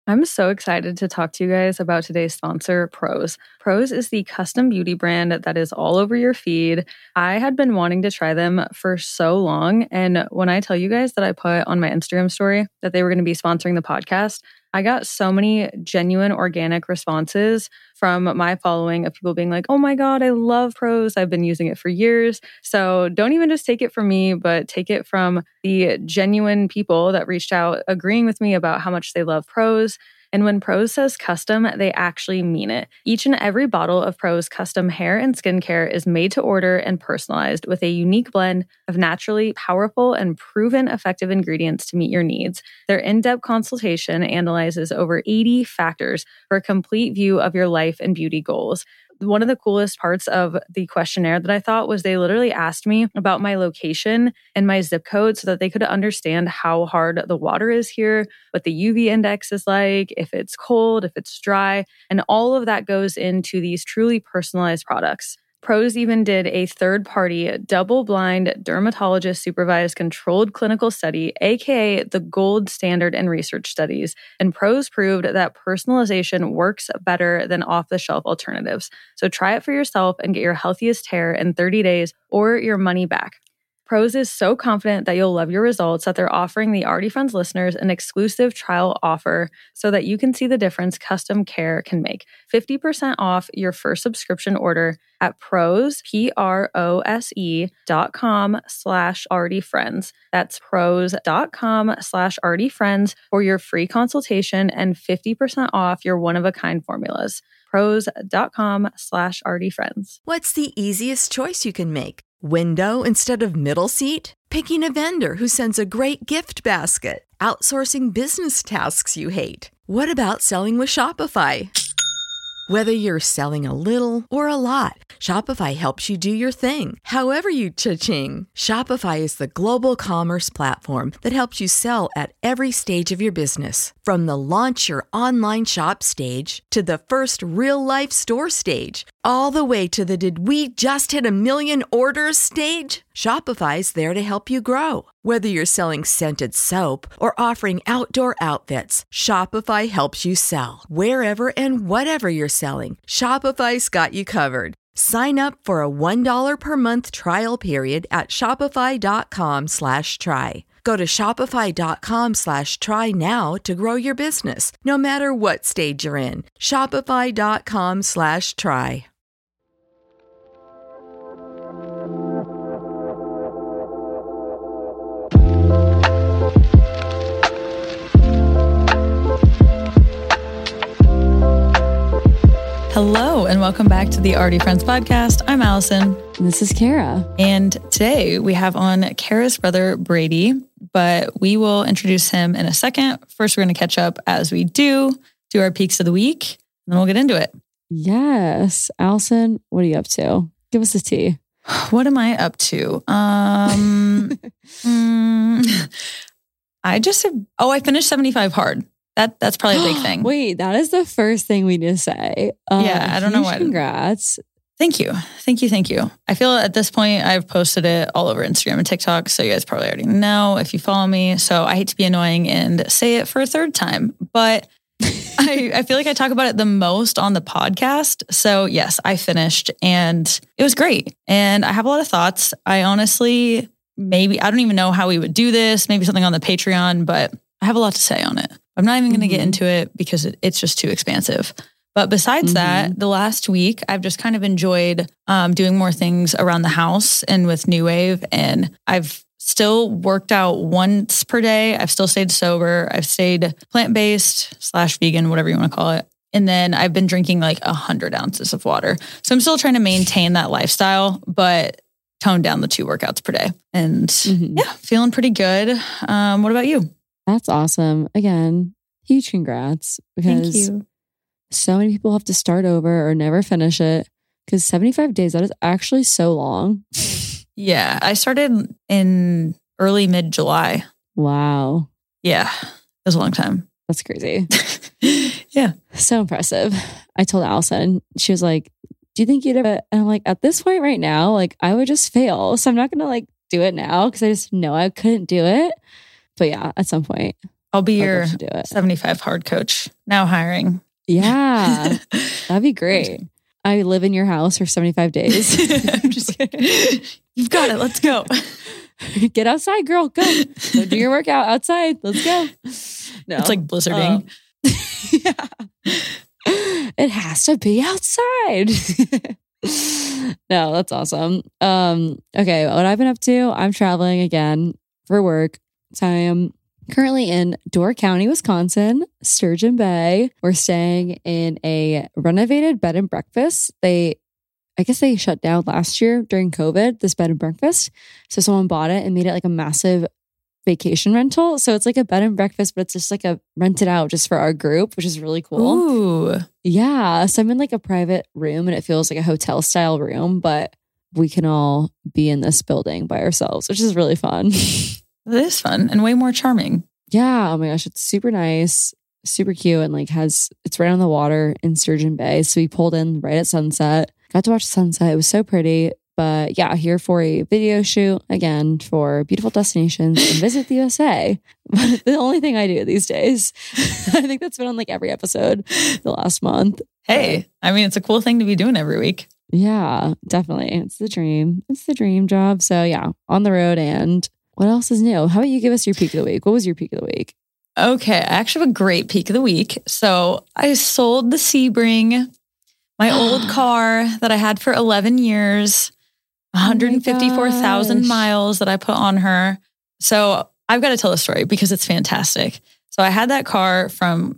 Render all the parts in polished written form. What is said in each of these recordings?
I'm so excited to talk to you guys about today's sponsor, Prose. Prose is the custom beauty brand that is all over your feed. I had been wanting to try them for so long. And when I tell you guys that I put on my Instagram story that they were going to be sponsoring the podcast, I got so many genuine organic responses from my following of people being like, oh my God, I love Prose. I've been using it for years. So don't even just take it from me, but take it from the genuine people that reached out agreeing with me about how much they love Prose. And when Prose says custom, they actually mean it. Each and every bottle of Prose custom hair and skincare is made to order and personalized with a unique blend of naturally powerful and proven effective ingredients to meet your needs. Their in-depth consultation analyzes over 80 factors for a complete view of your life and beauty goals. One of the coolest parts of the questionnaire that I thought was they literally asked me about my location and my zip code so that they could understand how hard the water is here, what the UV index is like, if it's cold, if it's dry, and all of that goes into these truly personalized products. Prose even did a third-party, double-blind, dermatologist-supervised controlled clinical study, aka the gold standard in research studies, and Prose proved that personalization works better than off-the-shelf alternatives. So try it for yourself and get your healthiest hair in 30 days or your money back. Prose is so confident that you'll love your results that they're offering the Already Friends listeners an exclusive trial offer so that you can see the difference custom care can make. 50% off your first subscription order at prose.com/alreadyfriends. That's prose.com/alreadyfriends for your free consultation and 50% off your one-of-a-kind formulas. prose.com/alreadyfriends. What's the easiest choice you can make? Window instead of middle seat? Picking a vendor who sends a great gift basket? Outsourcing business tasks you hate? What about selling with Shopify? Whether you're selling a little or a lot, Shopify helps you do your thing, however you cha-ching. Shopify is the global commerce platform that helps you sell at every stage of your business. From the launch your online shop stage to the first real-life store stage, all the way to the did we just hit a million orders stage. Shopify's there to help you grow. Whether you're selling scented soap or offering outdoor outfits, Shopify helps you sell. Wherever and whatever you're selling, Shopify's got you covered. Sign up for a $1 per month trial period at shopify.com/try. Go to shopify.com/try now to grow your business, no matter what stage you're in. Shopify.com/try. Hello, and welcome back to the Already Friends podcast. I'm Allison. And this is Kara. And today we have on Kara's brother, Brady, but we will introduce him in a second. First, we're going to catch up as we do our peaks of the week, and then we'll get into it. Yes. Allison, what are you up to? Give us a tea. What am I up to? I finished 75 hard. That's probably a big thing. Wait, that is the first thing we need to say. Yeah, I don't know why. Congrats. Thank you. I feel at this point I've posted it all over Instagram and TikTok, so you guys probably already know if you follow me. So I hate to be annoying and say it for a third time, but I feel like I talk about it the most on the podcast. So yes, I finished and it was great. And I have a lot of thoughts. I honestly, I don't even know how we would do this, maybe something on the Patreon, but I have a lot to say on it. I'm not even going to get into it because it's just too expansive. But besides that, the last week, I've just kind of enjoyed doing more things around the house and with New Wave. And I've still worked out once per day. I've still stayed sober. I've stayed plant-based / vegan, whatever you want to call it. And then I've been drinking like 100 ounces of water. So I'm still trying to maintain that lifestyle, but tone down the 2 workouts per day. And yeah, feeling pretty good. What about you? That's awesome. Again, huge congrats. Because Thank you. So many people have to start over or never finish it. Because 75 days, that is actually so long. Yeah, I started in early mid-July. Wow. Yeah, it was a long time. That's crazy. Yeah. So impressive. I told Allison, she was like, do you think you'd ever? And I'm like, at this point right now, like I would just fail. So I'm not going to like do it now because I just know I couldn't do it. But yeah, at some point. I'll be I'd your love to do it. 75 hard coach. Now hiring. Yeah, that'd be great. I live in your house for 75 days. I'm just kidding. You've got it. Let's go. Get outside, girl. Go do your workout outside. Let's go. No, It's like blizzarding. Yeah. It has to be outside. No, that's awesome. Okay, what I've been up to, I'm traveling again for work. So I am currently in Door County, Wisconsin, Sturgeon Bay. We're staying in a renovated bed and breakfast. I guess they shut down last year during COVID, this bed and breakfast. So someone bought it and made it like a massive vacation rental. So it's like a bed and breakfast, but it's just like a rented out just for our group, which is really cool. Ooh. Yeah. So I'm in like a private room and it feels like a hotel style room, but we can all be in this building by ourselves, which is really fun. It is fun and way more charming. Yeah. Oh my gosh. It's super nice, super cute, and like it's right on the water in Sturgeon Bay. So we pulled in right at sunset, got to watch the sunset. It was so pretty. But yeah, here for a video shoot again for Beautiful Destinations and Visit the USA. But the only thing I do these days, I think that's been on like every episode the last month. Hey, I mean, it's a cool thing to be doing every week. Yeah, definitely. It's the dream. It's the dream job. So yeah, on the road. And what else is new? How about you give us your peak of the week? What was your peak of the week? Okay, I actually have a great peak of the week. So I sold the Sebring, my old car that I had for 11 years. 154,000 miles that I put on her. So I've got to tell a story because it's fantastic. So I had that car from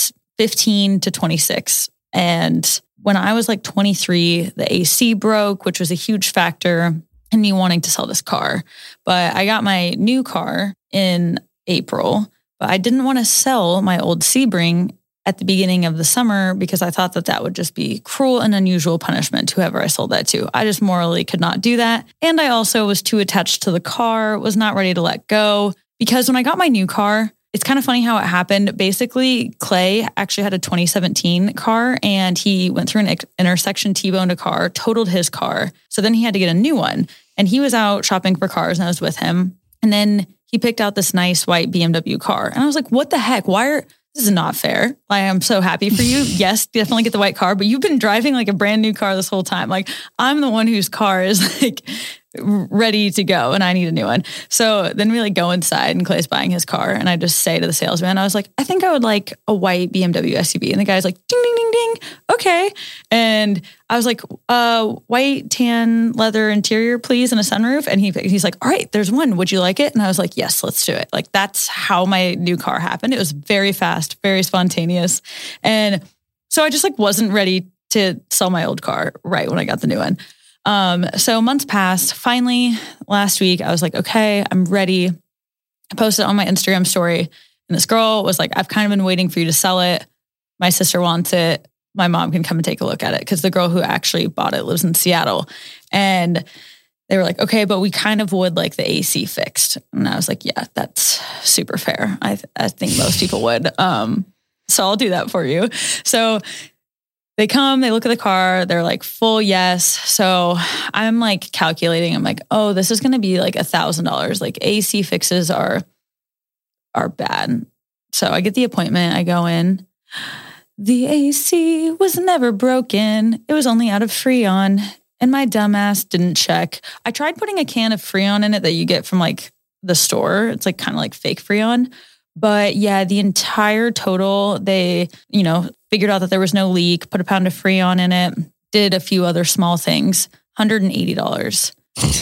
15 to 26. And when I was like 23, the AC broke, which was a huge factor in me wanting to sell this car. But I got my new car in April, but I didn't want to sell my old Sebring at the beginning of the summer because I thought that would just be cruel and unusual punishment to whoever I sold that to. I just morally could not do that. And I also was too attached to the car, was not ready to let go. Because when I got my new car, it's kind of funny how it happened. Basically, Clay actually had a 2017 car and he went through an intersection, T-boned a car, totaled his car. So then he had to get a new one. And he was out shopping for cars and I was with him. And then he picked out this nice white BMW car. And I was like, what the heck? This is not fair. I am so happy for you. Yes, definitely get the white car, but you've been driving like a brand new car this whole time. Like I'm the one whose car is like ready to go and I need a new one. So then we like go inside and Clay's buying his car. And I just say to the salesman, I was like, I think I would like a white BMW SUV. And the guy's like, ding, ding, ding, ding. Okay. And I was like, white tan leather interior, please, and a sunroof. And he's like, all right, there's one. Would you like it? And I was like, yes, let's do it. Like that's how my new car happened. It was very fast, very spontaneous. And so I just like wasn't ready to sell my old car right when I got the new one. So months passed. Finally, last week, I was like, okay, I'm ready. I posted on my Instagram story and this girl was like, I've kind of been waiting for you to sell it. My sister wants it. My mom can come and take a look at it because the girl who actually bought it lives in Seattle. And they were like, okay, but we kind of would like the AC fixed. And I was like, yeah, that's super fair. I think most people would. So I'll do that for you. So they come, they look at the car, they're like full yes. So I'm like calculating, I'm like, oh, this is going to be like $1,000. Like AC fixes are bad. So I get the appointment, I go in. The AC was never broken. It was only out of Freon. And my dumbass didn't check. I tried putting a can of Freon in it that you get from like the store. It's like kind of like fake Freon. But yeah, the entire total, they, figured out that there was no leak, put a pound of Freon in it, did a few other small things, $180.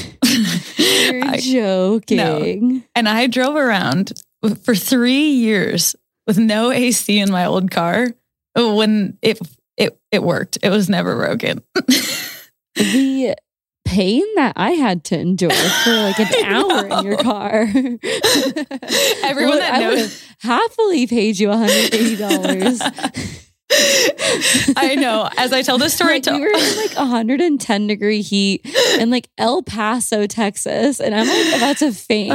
You're joking. No. And I drove around for 3 years with no AC in my old car when it worked. It was never broken. The pain that I had to endure for like an hour in your car. Everyone that knows, I would have happily paid you $180. I know. As I tell this story, like, we were in like 110 degree heat in like El Paso, Texas, and I'm like about to faint.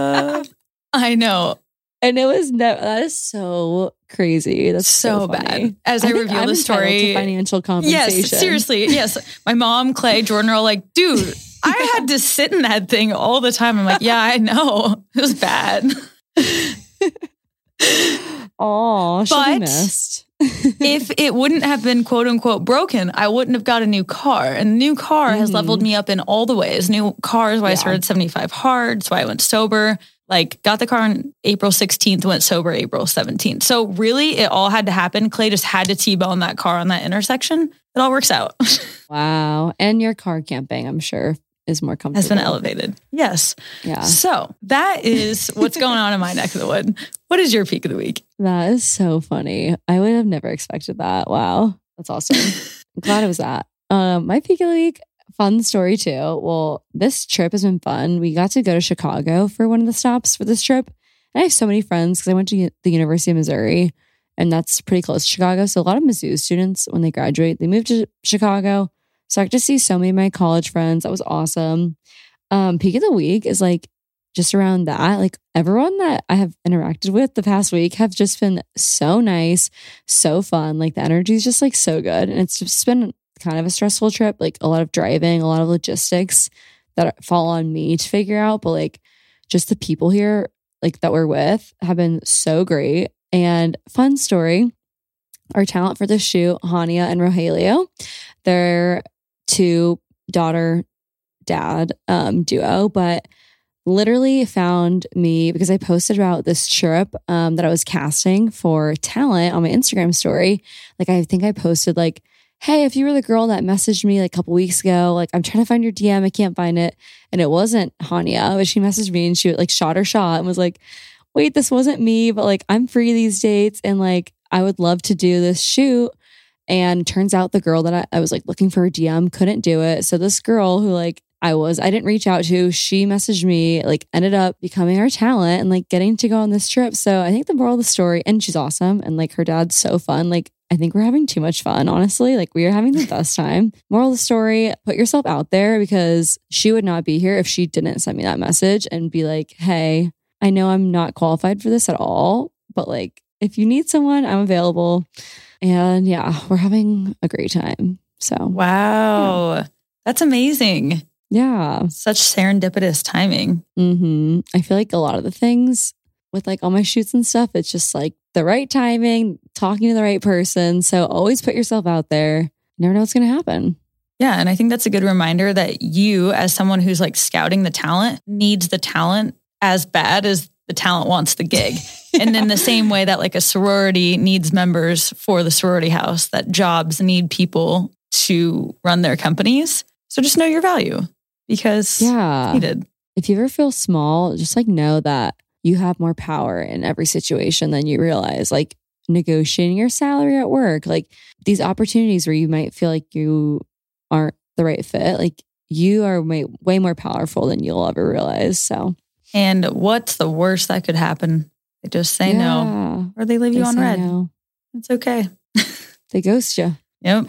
I know. And it was that is so crazy. That's so bad. As I reveal the story, to financial compensation. Yes, seriously. Yes. My mom, Clay, Jordan are all like, dude, I had to sit in that thing all the time. I'm like, yeah, I know. It was bad. Oh, she'll be But missed. if it wouldn't have been quote unquote broken, I wouldn't have got a new car. And the new car has leveled me up in all the ways. New car is why I started 75 hard. That's why I went sober. Like, got the car on April 16th, went sober April 17th. So really, it all had to happen. Clay just had to T-bone that car on that intersection. It all works out. Wow. And your car camping, I'm sure, is more comfortable. Has been elevated. Yes. Yeah. So that is what's going on in my neck of the wood. What is your peak of the week? That is so funny. I would have never expected that. Wow. That's awesome. I'm glad it was that. My peak of the week, fun story too. Well, this trip has been fun. We got to go to Chicago for one of the stops for this trip. And I have so many friends because I went to the University of Missouri, and that's pretty close to Chicago. So a lot of Mizzou students, when they graduate, they move to Chicago. So I got to see so many of my college friends. That was awesome. Peak of the week is like just around that. Like, everyone that I have interacted with the past week have just been so nice, so fun. Like, the energy is just like so good. And it's just been kind of a stressful trip, like a lot of driving, a lot of logistics that fall on me to figure out. But like, just the people here, like that we're with, have been so great. And fun story, our talent for the shoot, Hania and Rogelio, they're two daughter-dad duo, but literally found me because I posted about this trip that I was casting for talent on my Instagram story. Like, I think I posted like, hey, if you were the girl that messaged me like a couple weeks ago, like, I'm trying to find your DM, I can't find it. And it wasn't Hania, but she messaged me and she like shot her shot and was like, wait, this wasn't me, but like, I'm free these dates and like, I would love to do this shoot. And turns out the girl that I was like looking for a DM couldn't do it. So this girl who like I didn't reach out to, she messaged me, like ended up becoming our talent and like getting to go on this trip. So I think the moral of the story, and she's awesome. And like her dad's so fun. Like, I think we're having too much fun, honestly. Like, we are having the best time. Moral of the story, put yourself out there, because she would not be here if she didn't send me that message and be like, hey, I know I'm not qualified for this at all, but like, if you need someone, I'm available. And yeah, we're having a great time. So wow, yeah. That's amazing. Yeah. Such serendipitous timing. I feel like a lot of the things with like all my shoots and stuff, it's just like the right timing, talking to the right person. So always put yourself out there. You never know what's going to happen. Yeah. And I think that's a good reminder that you, as someone who's like scouting the talent, needs the talent as bad as the talent wants the gig. Yeah. And in the same way that like a sorority needs members for the sorority house, that jobs need people to run their companies. So just know your value, because it's needed. If you ever feel small, just like know that you have more power in every situation than you realize. Like, negotiating your salary at work, like these opportunities where you might feel like you aren't the right fit, like you are way more powerful than you'll ever realize. So, and what's the worst that could happen? They just say no, or they leave you on red. No. It's okay. They ghost you. Yep.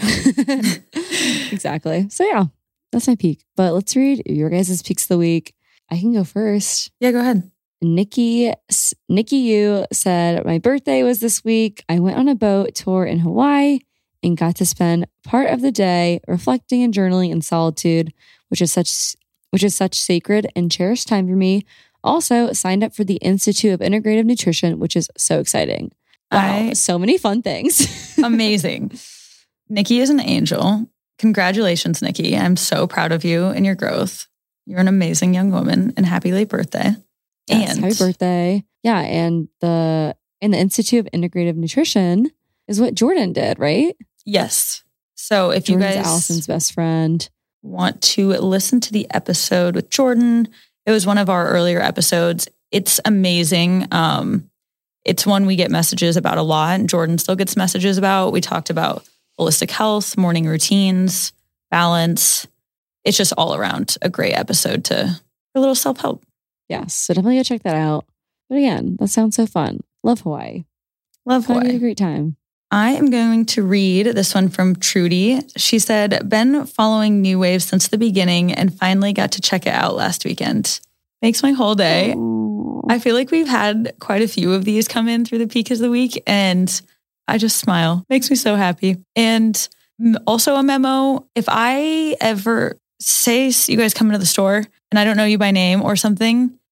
Exactly. So yeah, that's my peak. But let's read your guys' peaks of the week. I can go first. Yeah, go ahead. Nikki U said, my birthday was this week. I went on a boat tour in Hawaii and got to spend part of the day reflecting and journaling in solitude, which is such sacred and cherished time for me. Also signed up for the Institute of Integrative Nutrition, which is so exciting. Wow, so many fun things. Amazing. Nikki is an angel. Congratulations, Nikki. I'm so proud of you and your growth. You're an amazing young woman, and happy late birthday. Yes, happy birthday. Yeah, and the Institute of Integrative Nutrition is what Jordan did, right? Yes. So if Jordan's you guys Allison's best friend want to listen to the episode with Jordan, it was one of our earlier episodes. It's amazing. It's one we get messages about a lot, and Jordan still gets messages about. We talked about holistic health, morning routines, balance. It's just all around a great episode for a little self-help. Yes, so definitely go check that out. But again, that sounds so fun. Love Hawaii. Love Hawaii. I had a great time. I am going to read this one from Trudy. She said, been following New Wave since the beginning and finally got to check it out last weekend. Makes my whole day. Aww. I feel like we've had quite a few of these come in through the peak of the week, and I just smile. Makes me so happy. And also a memo, if I ever say you guys come into the store and I don't know you by name or something,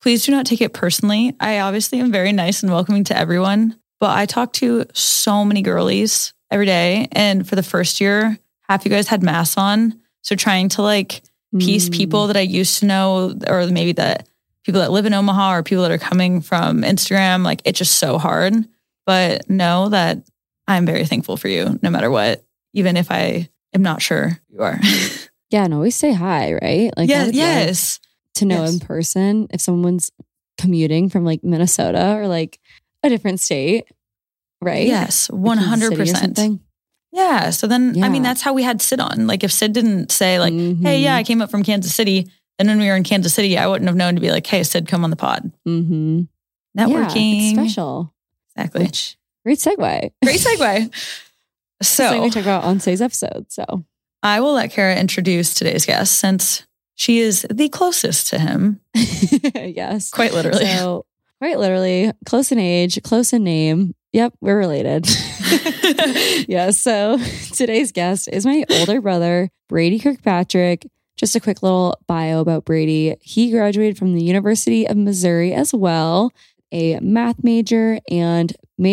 please do not take it personally. I obviously am very nice and welcoming to everyone, but I talk to so many girlies every day. And for the first year, half you guys had masks on. So trying to like piece people that I used to know, or maybe that people that live in Omaha or people that are coming from Instagram, like it's just so hard. But know that I'm very thankful for you no matter what, even if I am not sure you are. Yeah, and always say hi, right? Like, yes. To know in person if someone's commuting from like Minnesota or like a different state, right? Yes, 100%. Yeah. So then, I mean, that's how we had Sid on. Like if Sid didn't say like, hey, yeah, I came up from Kansas City. Then when we were in Kansas City, I wouldn't have known to be like, hey, Sid, come on the pod. Networking. Yeah, it's special. Exactly. Great segue. Great segue. So like we talk about on today's episode. So I will let Kara introduce today's guest since she is the closest to him. Yes. Quite literally. So quite literally, close in age, close in name. Yep, we're related. Yeah, so today's guest is my older brother, Brady Kirkpatrick. Just a quick little bio about Brady. He graduated from the University of Missouri as well, a math major and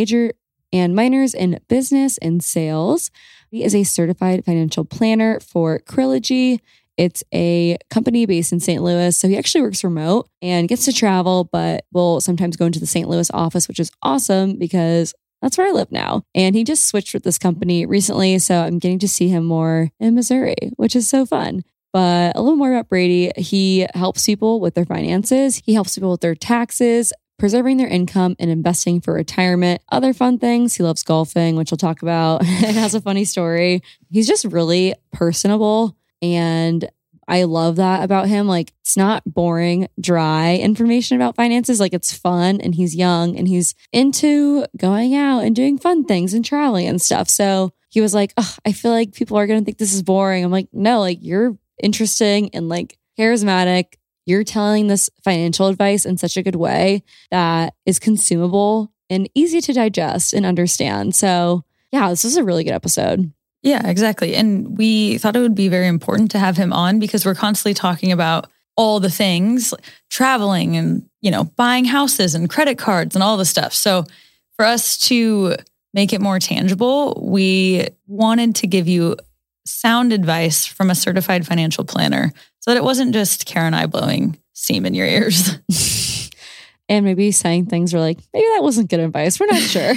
minors in business and sales. He is a certified financial planner for Trilogy. It's a company based in St. Louis. So he actually works remote and gets to travel, but will sometimes go into the St. Louis office, which is awesome because that's where I live now. And he just switched with this company recently. So I'm getting to see him more in Missouri, which is so fun. But a little more about Brady. He helps people with their finances. He helps people with their taxes, preserving their income and investing for retirement. Other fun things. He loves golfing, which we'll talk about, and has a funny story. He's just really personable. And I love that about him. Like, it's not boring, dry information about finances. Like, it's fun, and he's young and he's into going out and doing fun things and traveling and stuff. So he was like, oh, I feel like people are going to think this is boring. I'm like, no, like, you're interesting and like charismatic. You're telling this financial advice in such a good way that is consumable and easy to digest and understand. So yeah, this is a really good episode. Yeah, exactly. And we thought it would be very important to have him on because we're constantly talking about all the things, traveling and, buying houses and credit cards and all the stuff. So for us to make it more tangible, we wanted to give you sound advice from a certified financial planner so that it wasn't just Kara and I blowing steam in your ears. And maybe saying things were like, maybe that wasn't good advice. We're not sure.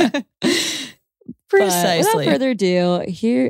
Precisely. Without further ado,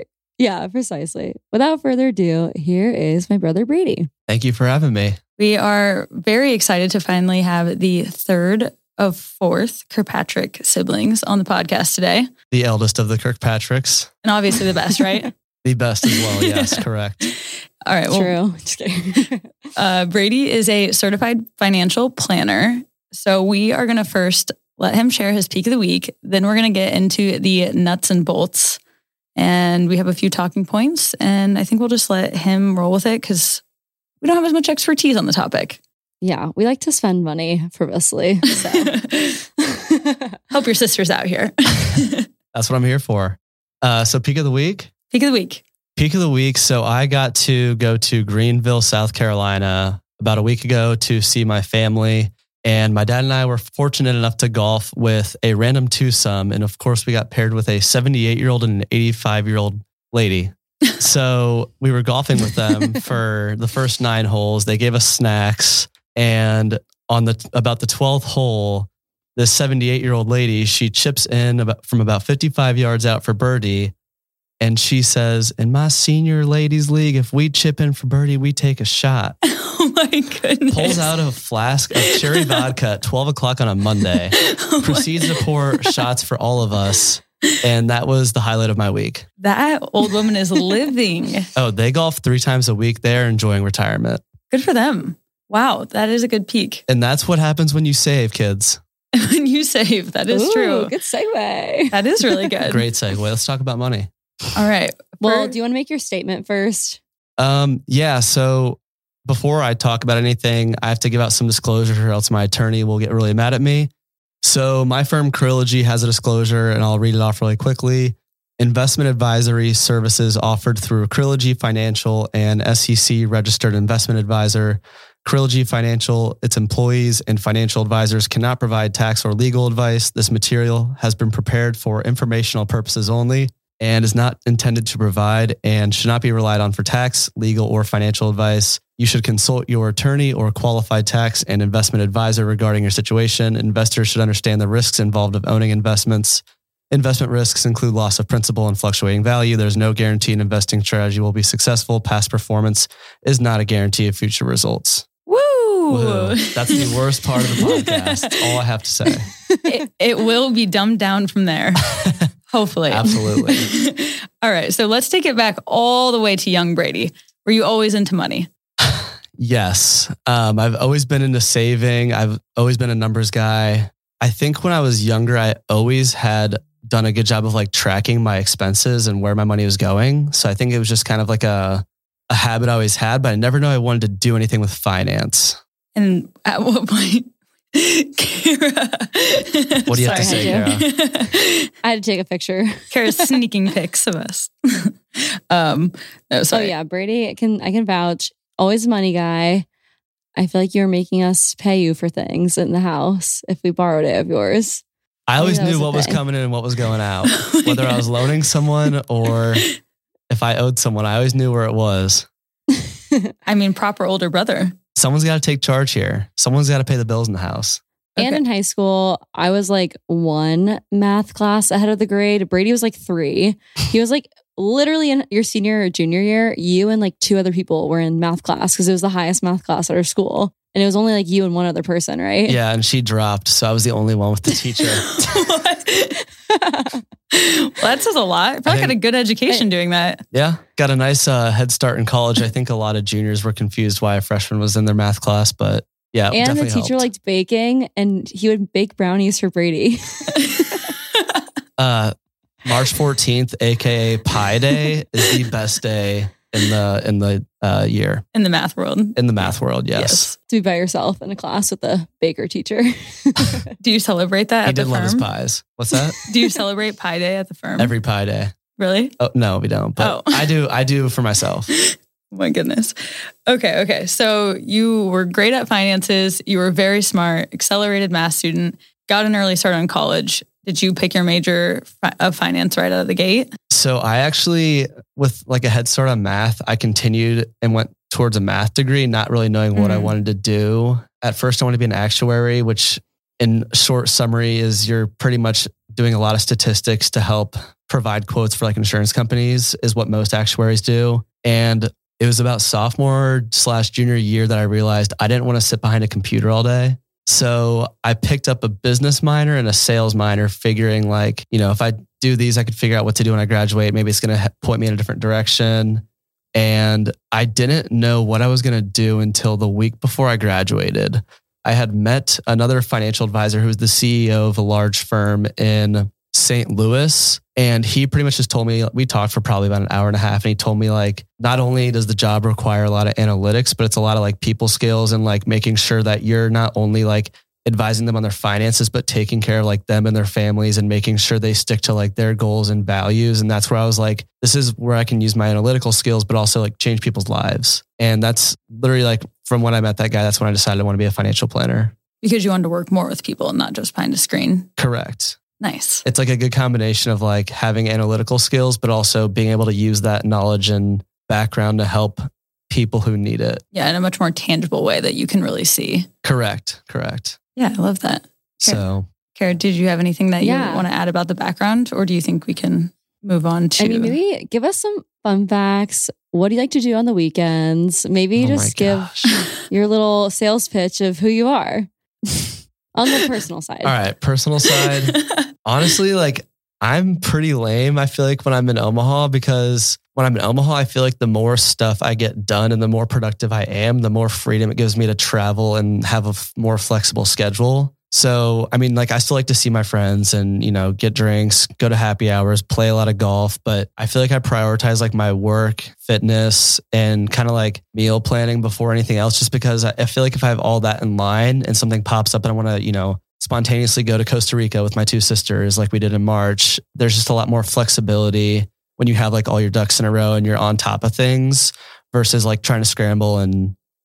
Without further ado, here is my brother Brady. Thank you for having me. We are very excited to finally have the third of fourth Kirkpatrick siblings on the podcast today. The eldest of the Kirkpatricks. And obviously the best, right? The best as well, yes, correct. All right. Well, true. Just kidding. Brady is a certified financial planner. So we are going to first let him share his peak of the week. Then we're going to get into the nuts and bolts. And we have a few talking points. And I think we'll just let him roll with it because we don't have as much expertise on the topic. Yeah, we like to spend money frivolously. So. Help your sisters out here. That's what I'm here for. So peak of the week? Peak of the week. Peak of the week. So I got to go to Greenville, South Carolina about a week ago to see my family. And my dad and I were fortunate enough to golf with a random twosome. And of course, we got paired with a 78-year-old and an 85-year-old lady. So we were golfing with them for the first 9 holes. They gave us snacks. And on about the 12th hole, this 78-year-old lady, she chips in from about 55 yards out for birdie. And she says, in my senior ladies league, if we chip in for birdie, we take a shot. Oh my goodness. Pulls out a flask of cherry vodka at 12 o'clock on a Monday. Proceeds to pour shots for all of us. And that was the highlight of my week. That old woman is living. Oh, they golf 3 times a week. They're enjoying retirement. Good for them. Wow, that is a good peak. And that's what happens when you save, kids. When you save, that is true. Good segue. That is really good. Great segue. Let's talk about money. All right. Well, do you want to make your statement first? Yeah. So before I talk about anything, I have to give out some disclosure or else my attorney will get really mad at me. So my firm Trilogy has a disclosure and I'll read it off really quickly. Investment advisory services offered through Trilogy Financial and SEC registered investment advisor. Trilogy Financial, its employees, and financial advisors cannot provide tax or legal advice. This material has been prepared for informational purposes only and is not intended to provide and should not be relied on for tax, legal, or financial advice. You should consult your attorney or qualified tax and investment advisor regarding your situation. Investors should understand the risks involved of owning investments. Investment risks include loss of principal and fluctuating value. There's no guarantee an investing strategy will be successful. Past performance is not a guarantee of future results. Woo! That's the worst part of the podcast. That's all I have to say. It will be dumbed down from there. Hopefully. Absolutely. All right. So let's take it back all the way to young Brady. Were you always into money? Yes. I've always been into saving. I've always been a numbers guy. I think when I was younger, I always had done a good job of like tracking my expenses and where my money was going. So I think it was just kind of like a habit I always had, but I never knew I wanted to do anything with finance. And at what point, Kara? What do you have to say, Kara? I had to take a picture. Kara's sneaking pics of us. No, sorry. Oh yeah, Brady, I can vouch. Always a money guy. I feel like you're making us pay you for things in the house if we borrowed it of yours. I always knew what was coming in and what was going out. Whether I was loaning someone or if I owed someone, I always knew where it was. I mean, proper older brother. Someone's got to take charge here. Someone's got to pay the bills in the house. And in high school, I was like 1 math class ahead of the grade. Brady was like 3. He was like literally in your senior or junior year, you and like 2 other people were in math class because it was the highest math class at our school. And it was only like you and 1 other person, right? Yeah, and she dropped. So I was the only one with the teacher. Well, that says a lot. Probably got a good education doing that. Yeah, got a nice head start in college. I think a lot of juniors were confused why a freshman was in their math class, but yeah, it and the definitely teacher helped. liked baking, and he would bake brownies for Brady. March 14th, aka Pi Day, is the best day in the year. In the math world. In the math world, yes. To be by yourself in a class with a baker teacher. Do you celebrate that at the firm? He did love his pies. What's that? Do you celebrate Pi Day at the firm? Every Pi Day. Really? Oh, no, we don't. But I do for myself. Oh my goodness. Okay. So you were great at finances. You were very smart, accelerated math student, got an early start on college. Did you pick your major of finance right out of the gate? So I actually, with like a head start on math, I continued and went towards a math degree, not really knowing what I wanted to do. At first, I wanted to be an actuary, which in short summary is you're pretty much doing a lot of statistics to help provide quotes for like insurance companies is what most actuaries do. And it was about sophomore/junior year that I realized I didn't want to sit behind a computer all day. So I picked up a business minor and a sales minor, figuring like, if I do these, I could figure out what to do when I graduate. Maybe it's going to point me in a different direction. And I didn't know what I was going to do until the week before I graduated. I had met another financial advisor who was the CEO of a large firm in St. Louis. And he pretty much just told me, we talked for probably about an hour and a half. And he told me like, not only does the job require a lot of analytics, but it's a lot of like people skills and like making sure that you're not only like advising them on their finances, but taking care of like them and their families and making sure they stick to like their goals and values. And that's where I was like, this is where I can use my analytical skills, but also like change people's lives. And that's literally like from when I met that guy, that's when I decided I want to be a financial planner. Because you wanted to work more with people and not just behind a screen. Correct. Nice. It's like a good combination of like having analytical skills, but also being able to use that knowledge and background to help people who need it. Yeah, in a much more tangible way that you can really see. Correct. Yeah, I love that. So, Kara, did you have anything that you want to add about the background, or do you think we can move on to? I mean, maybe give us some fun facts. What do you like to do on the weekends? Maybe just give your little sales pitch of who you are on the personal side. All right, personal side. Honestly, like I'm pretty lame. I feel like when I'm in Omaha, because when I'm in Omaha, I feel like the more stuff I get done and the more productive I am, the more freedom it gives me to travel and have a more flexible schedule. So, I mean, like I still like to see my friends and, get drinks, go to happy hours, play a lot of golf. But I feel like I prioritize like my work, fitness, and kind of like meal planning before anything else, just because I feel like if I have all that in line and something pops up and I want to, spontaneously go to Costa Rica with my 2 sisters like we did in March, there's just a lot more flexibility when you have like all your ducks in a row and you're on top of things versus like trying to scramble and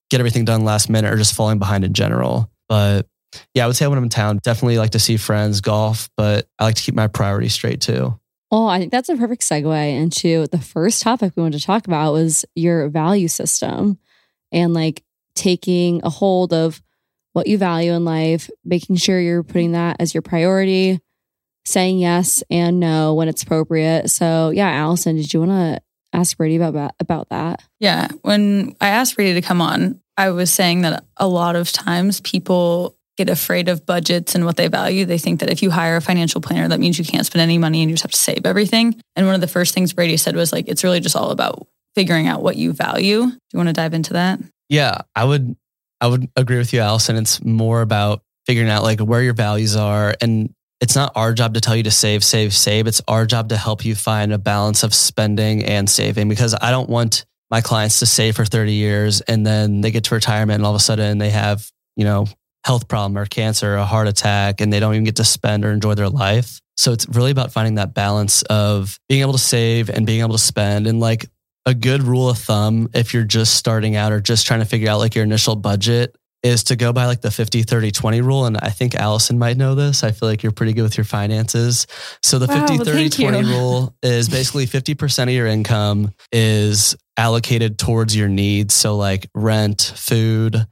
get everything done last minute or just falling behind in general. But yeah, I would say when I'm in town, definitely like to see friends, golf, but I like to keep my priorities straight too. Well, I think that's a perfect segue into the first topic we wanted to talk about was your value system and like taking a hold of what you value in life, making sure you're putting that as your priority, saying yes and no when it's appropriate. So yeah, Allison, did you want to ask Brady about that? Yeah. When I asked Brady to come on, I was saying that a lot of times people get afraid of budgets and what they value. They think that if you hire a financial planner, that means you can't spend any money and you just have to save everything. And one of the first things Brady said was like, it's really just all about figuring out what you value. Do you want to dive into that? Yeah, I would agree with you, Allison. It's more about figuring out like where your values are. And it's not our job to tell you to save. It's our job to help you find a balance of spending and saving, because I don't want my clients to save for 30 years and then they get to retirement and all of a sudden they have, health problem or cancer or a heart attack and they don't even get to spend or enjoy their life. So it's really about finding that balance of being able to save and being able to spend. And like a good rule of thumb, if you're just starting out or just trying to figure out like your initial budget, is to go by like the 50-30-20 rule. And I think Allison might know this. I feel like you're pretty good with your finances. So the 50-30-20 rule is basically 50% of your income is allocated towards your needs. So like rent, food,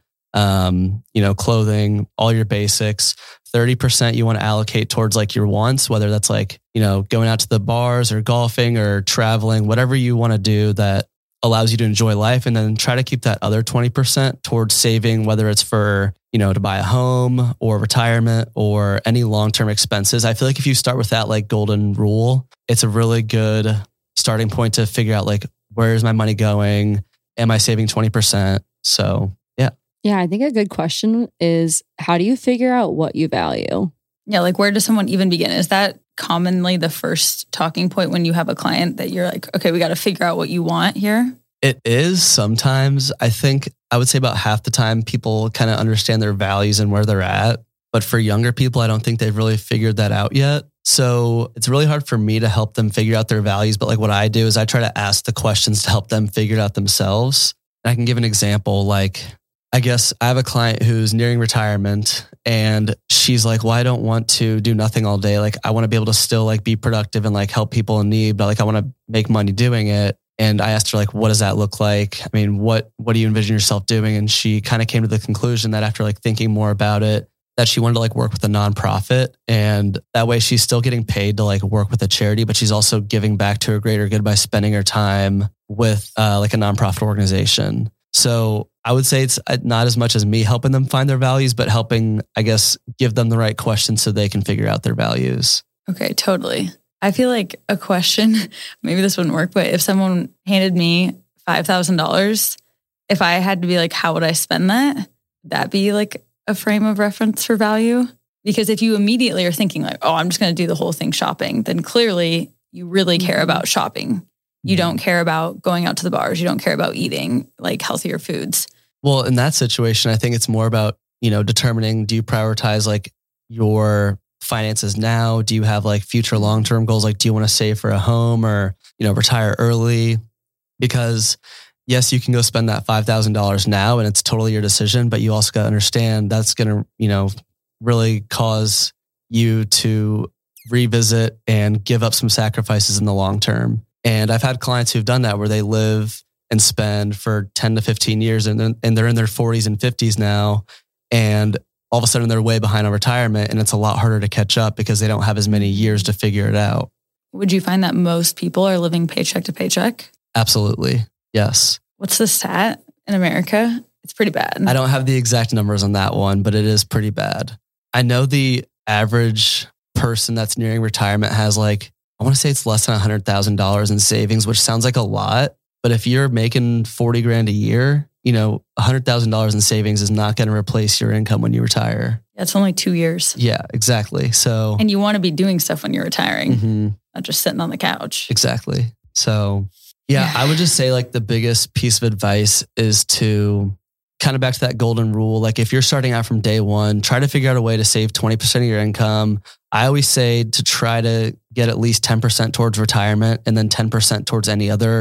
clothing, all your basics. 30% you want to allocate towards like your wants, whether that's like, going out to the bars or golfing or traveling, whatever you want to do that allows you to enjoy life. And then try to keep that other 20% towards saving, whether it's for, to buy a home or retirement or any long-term expenses. I feel like if you start with that like golden rule, it's a really good starting point to figure out like, where's my money going? Am I saving 20%? So yeah. Yeah, I think a good question is, how do you figure out what you value? Yeah, like where does someone even begin? Is that commonly the first talking point when you have a client that you're like, okay, we got to figure out what you want here? It is sometimes. I think I would say about half the time people kind of understand their values and where they're at. But for younger people, I don't think they've really figured that out yet. So it's really hard for me to help them figure out their values. But like what I do is I try to ask the questions to help them figure it out themselves. And I can give an example. Like, I guess I have a client who's nearing retirement and she's like, well, I don't want to do nothing all day. Like I want to be able to still like be productive and like help people in need, but like I want to make money doing it. And I asked her like, what does that look like? I mean, what do you envision yourself doing? And she kind of came to the conclusion that after like thinking more about it, that she wanted to like work with a nonprofit. And that way she's still getting paid to like work with a charity, but she's also giving back to her greater good by spending her time with like a nonprofit organization. So I would say it's not as much as me helping them find their values, but helping, I guess, give them the right questions so they can figure out their values. Okay, totally. I feel like a question, maybe this wouldn't work, but if someone handed me $5,000, if I had to be like, how would I spend that? That'd be like a frame of reference for value. Because if you immediately are thinking like, oh, I'm just going to do the whole thing shopping, then clearly you really care about shopping. You don't care about going out to the bars. You don't care about eating like healthier foods. Well, in that situation, I think it's more about, determining, do you prioritize like your finances now? Do you have like future long-term goals? Like, do you want to save for a home or, retire early? Because yes, you can go spend that $5,000 now and it's totally your decision, but you also got to understand that's going to, really cause you to revisit and give up some sacrifices in the long term. And I've had clients who've done that where they live and spend for 10 to 15 years and they're in their 40s and 50s now. And all of a sudden they're way behind on retirement and it's a lot harder to catch up because they don't have as many years to figure it out. Would you find that most people are living paycheck to paycheck? Absolutely. Yes. What's the stat in America? It's pretty bad. I don't have the exact numbers on that one, but it is pretty bad. I know the average person that's nearing retirement has like, I want to say it's less than $100,000 in savings, which sounds like a lot. But if you're making 40 grand a year, $100,000 in savings is not going to replace your income when you retire. That's only 2 years. Yeah, exactly. So, and you want to be doing stuff when you're retiring, not just sitting on the couch. Exactly. So yeah, I would just say like the biggest piece of advice is to kind of back to that golden rule. Like if you're starting out from day one, try to figure out a way to save 20% of your income. I always say to try to get at least 10% towards retirement and then 10% towards any other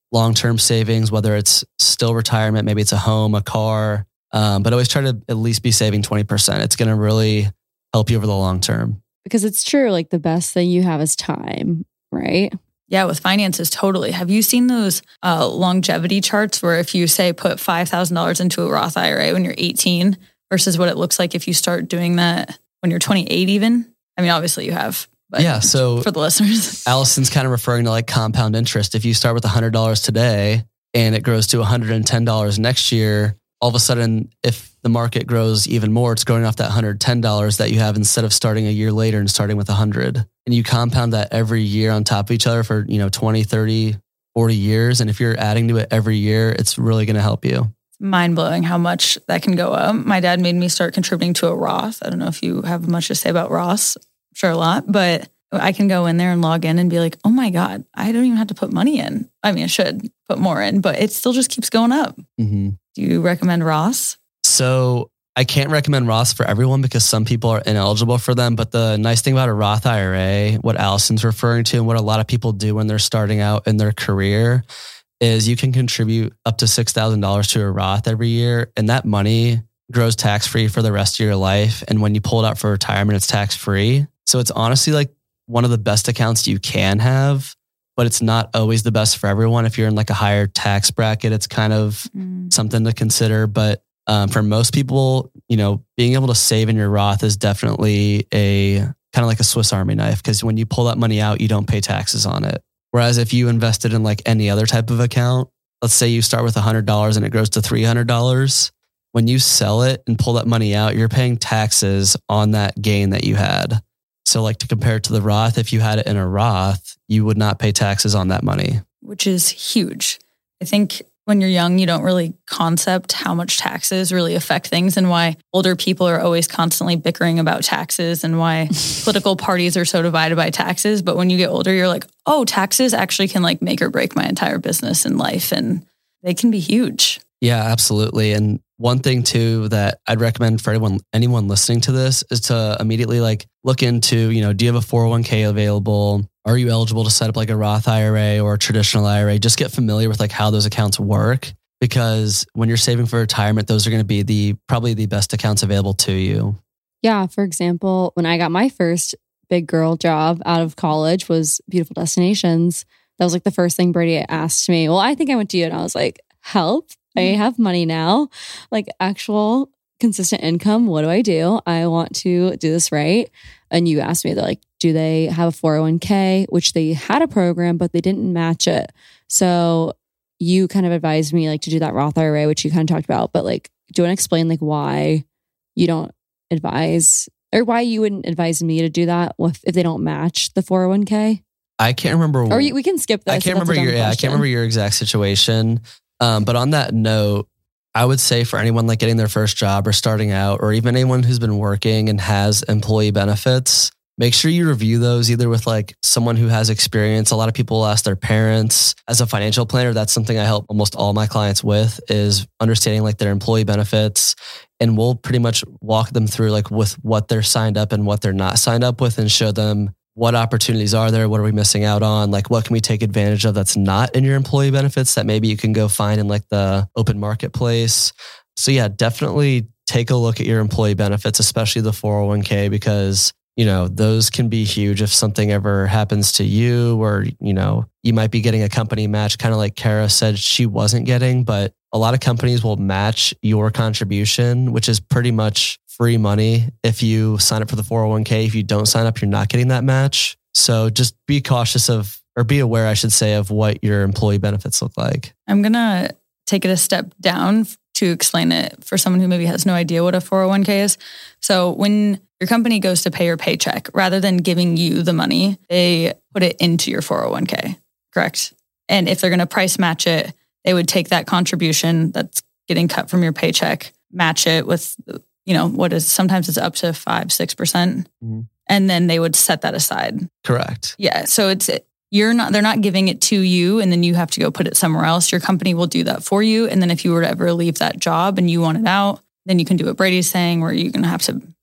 long-term savings, whether it's still retirement, maybe it's a home, a car, but always try to at least be saving 20%. It's going to really help you over the long term. Because it's true, like the best thing you have is time, right? Yeah, with finances, totally. Have you seen those longevity charts where if you say put $5,000 into a Roth IRA when you're 18 versus what it looks like if you start doing that when you're 28 even? I mean, obviously you have. But yeah, so for the listeners, Allison's kind of referring to like compound interest. If you start with $100 today and it grows to $110 next year, all of a sudden, if the market grows even more, it's growing off that $110 that you have instead of starting a year later and starting with 100. And you compound that every year on top of each other for, 20, 30, 40 years. And if you're adding to it every year, it's really going to help you. It's mind-blowing how much that can go up. My dad made me start contributing to a Roth. I don't know if you have much to say about Roths. I'm sure a lot, but I can go in there and log in and be like, oh my God, I don't even have to put money in. I mean, I should put more in, but it still just keeps going up. Mm-hmm. Do you recommend Roths? So I can't recommend Roths for everyone because some people are ineligible for them. But the nice thing about a Roth IRA, what Allison's referring to and what a lot of people do when they're starting out in their career is you can contribute up to $6,000 to a Roth every year. And that money grows tax-free for the rest of your life. And when you pull it out for retirement, it's tax-free. So it's honestly like one of the best accounts you can have, but it's not always the best for everyone. If you're in like a higher tax bracket, it's kind of something to consider. But for most people, being able to save in your Roth is definitely a kind of like a Swiss Army knife, because when you pull that money out, you don't pay taxes on it. Whereas if you invested in like any other type of account, let's say you start with $100 and it grows to $300, when you sell it and pull that money out, you're paying taxes on that gain that you had. So like to compare it to the Roth, if you had it in a Roth, you would not pay taxes on that money. Which is huge. I think when you're young, you don't really concept how much taxes really affect things and why older people are always constantly bickering about taxes and why political parties are so divided by taxes. But when you get older, you're like, oh, taxes actually can like make or break my entire business and life. And they can be huge. Yeah, absolutely. And one thing too that I'd recommend for anyone listening to this is to immediately like look into, do you have a 401k available? Are you eligible to set up like a Roth IRA or a traditional IRA? Just get familiar with like how those accounts work, because when you're saving for retirement, those are going to be probably the best accounts available to you. Yeah. For example, when I got my first big girl job out of college was Beautiful Destinations. That was like the first thing Brady asked me. Well, I think I went to you and I was like, help. I have money now, like actual consistent income. What do I do? I want to do this right. And you asked me, they're like, do they have a 401k? Which they had a program, but they didn't match it. So you kind of advised me like to do that Roth IRA, which you kind of talked about. But like, do you want to explain like why you don't advise, or why you wouldn't advise me to do that if they don't match the 401k? I can't remember. Or we can skip this. I can't remember your exact situation. But on that note, I would say for anyone like getting their first job or starting out, or even anyone who's been working and has employee benefits, make sure you review those either with like someone who has experience. A lot of people ask their parents. As a financial planner, that's something I help almost all my clients with, is understanding like their employee benefits. And we'll pretty much walk them through like with what they're signed up and what they're not signed up with, and show them what opportunities are there? What are we missing out on? Like, what can we take advantage of that's not in your employee benefits that maybe you can go find in like the open marketplace? So yeah, definitely take a look at your employee benefits, especially the 401k, because, those can be huge if something ever happens to you, or, you might be getting a company match, kind of like Kara said she wasn't getting, but a lot of companies will match your contribution, which is pretty much free money if you sign up for the 401k. If you don't sign up, you're not getting that match. So just be cautious be aware, I should say, of what your employee benefits look like. I'm going to take it a step down to explain it for someone who maybe has no idea what a 401k is. So when your company goes to pay your paycheck, rather than giving you the money, they put it into your 401k, correct? And if they're going to price match it, they would take that contribution that's getting cut from your paycheck, match it with, sometimes it's up to 5-6%. Mm-hmm. And then they would set that aside. Correct. Yeah. So they're not giving it to you and then you have to go put it somewhere else. Your company will do that for you. And then if you were to ever leave that job and you want it out, then you can do what Brady's saying, where you're going to have to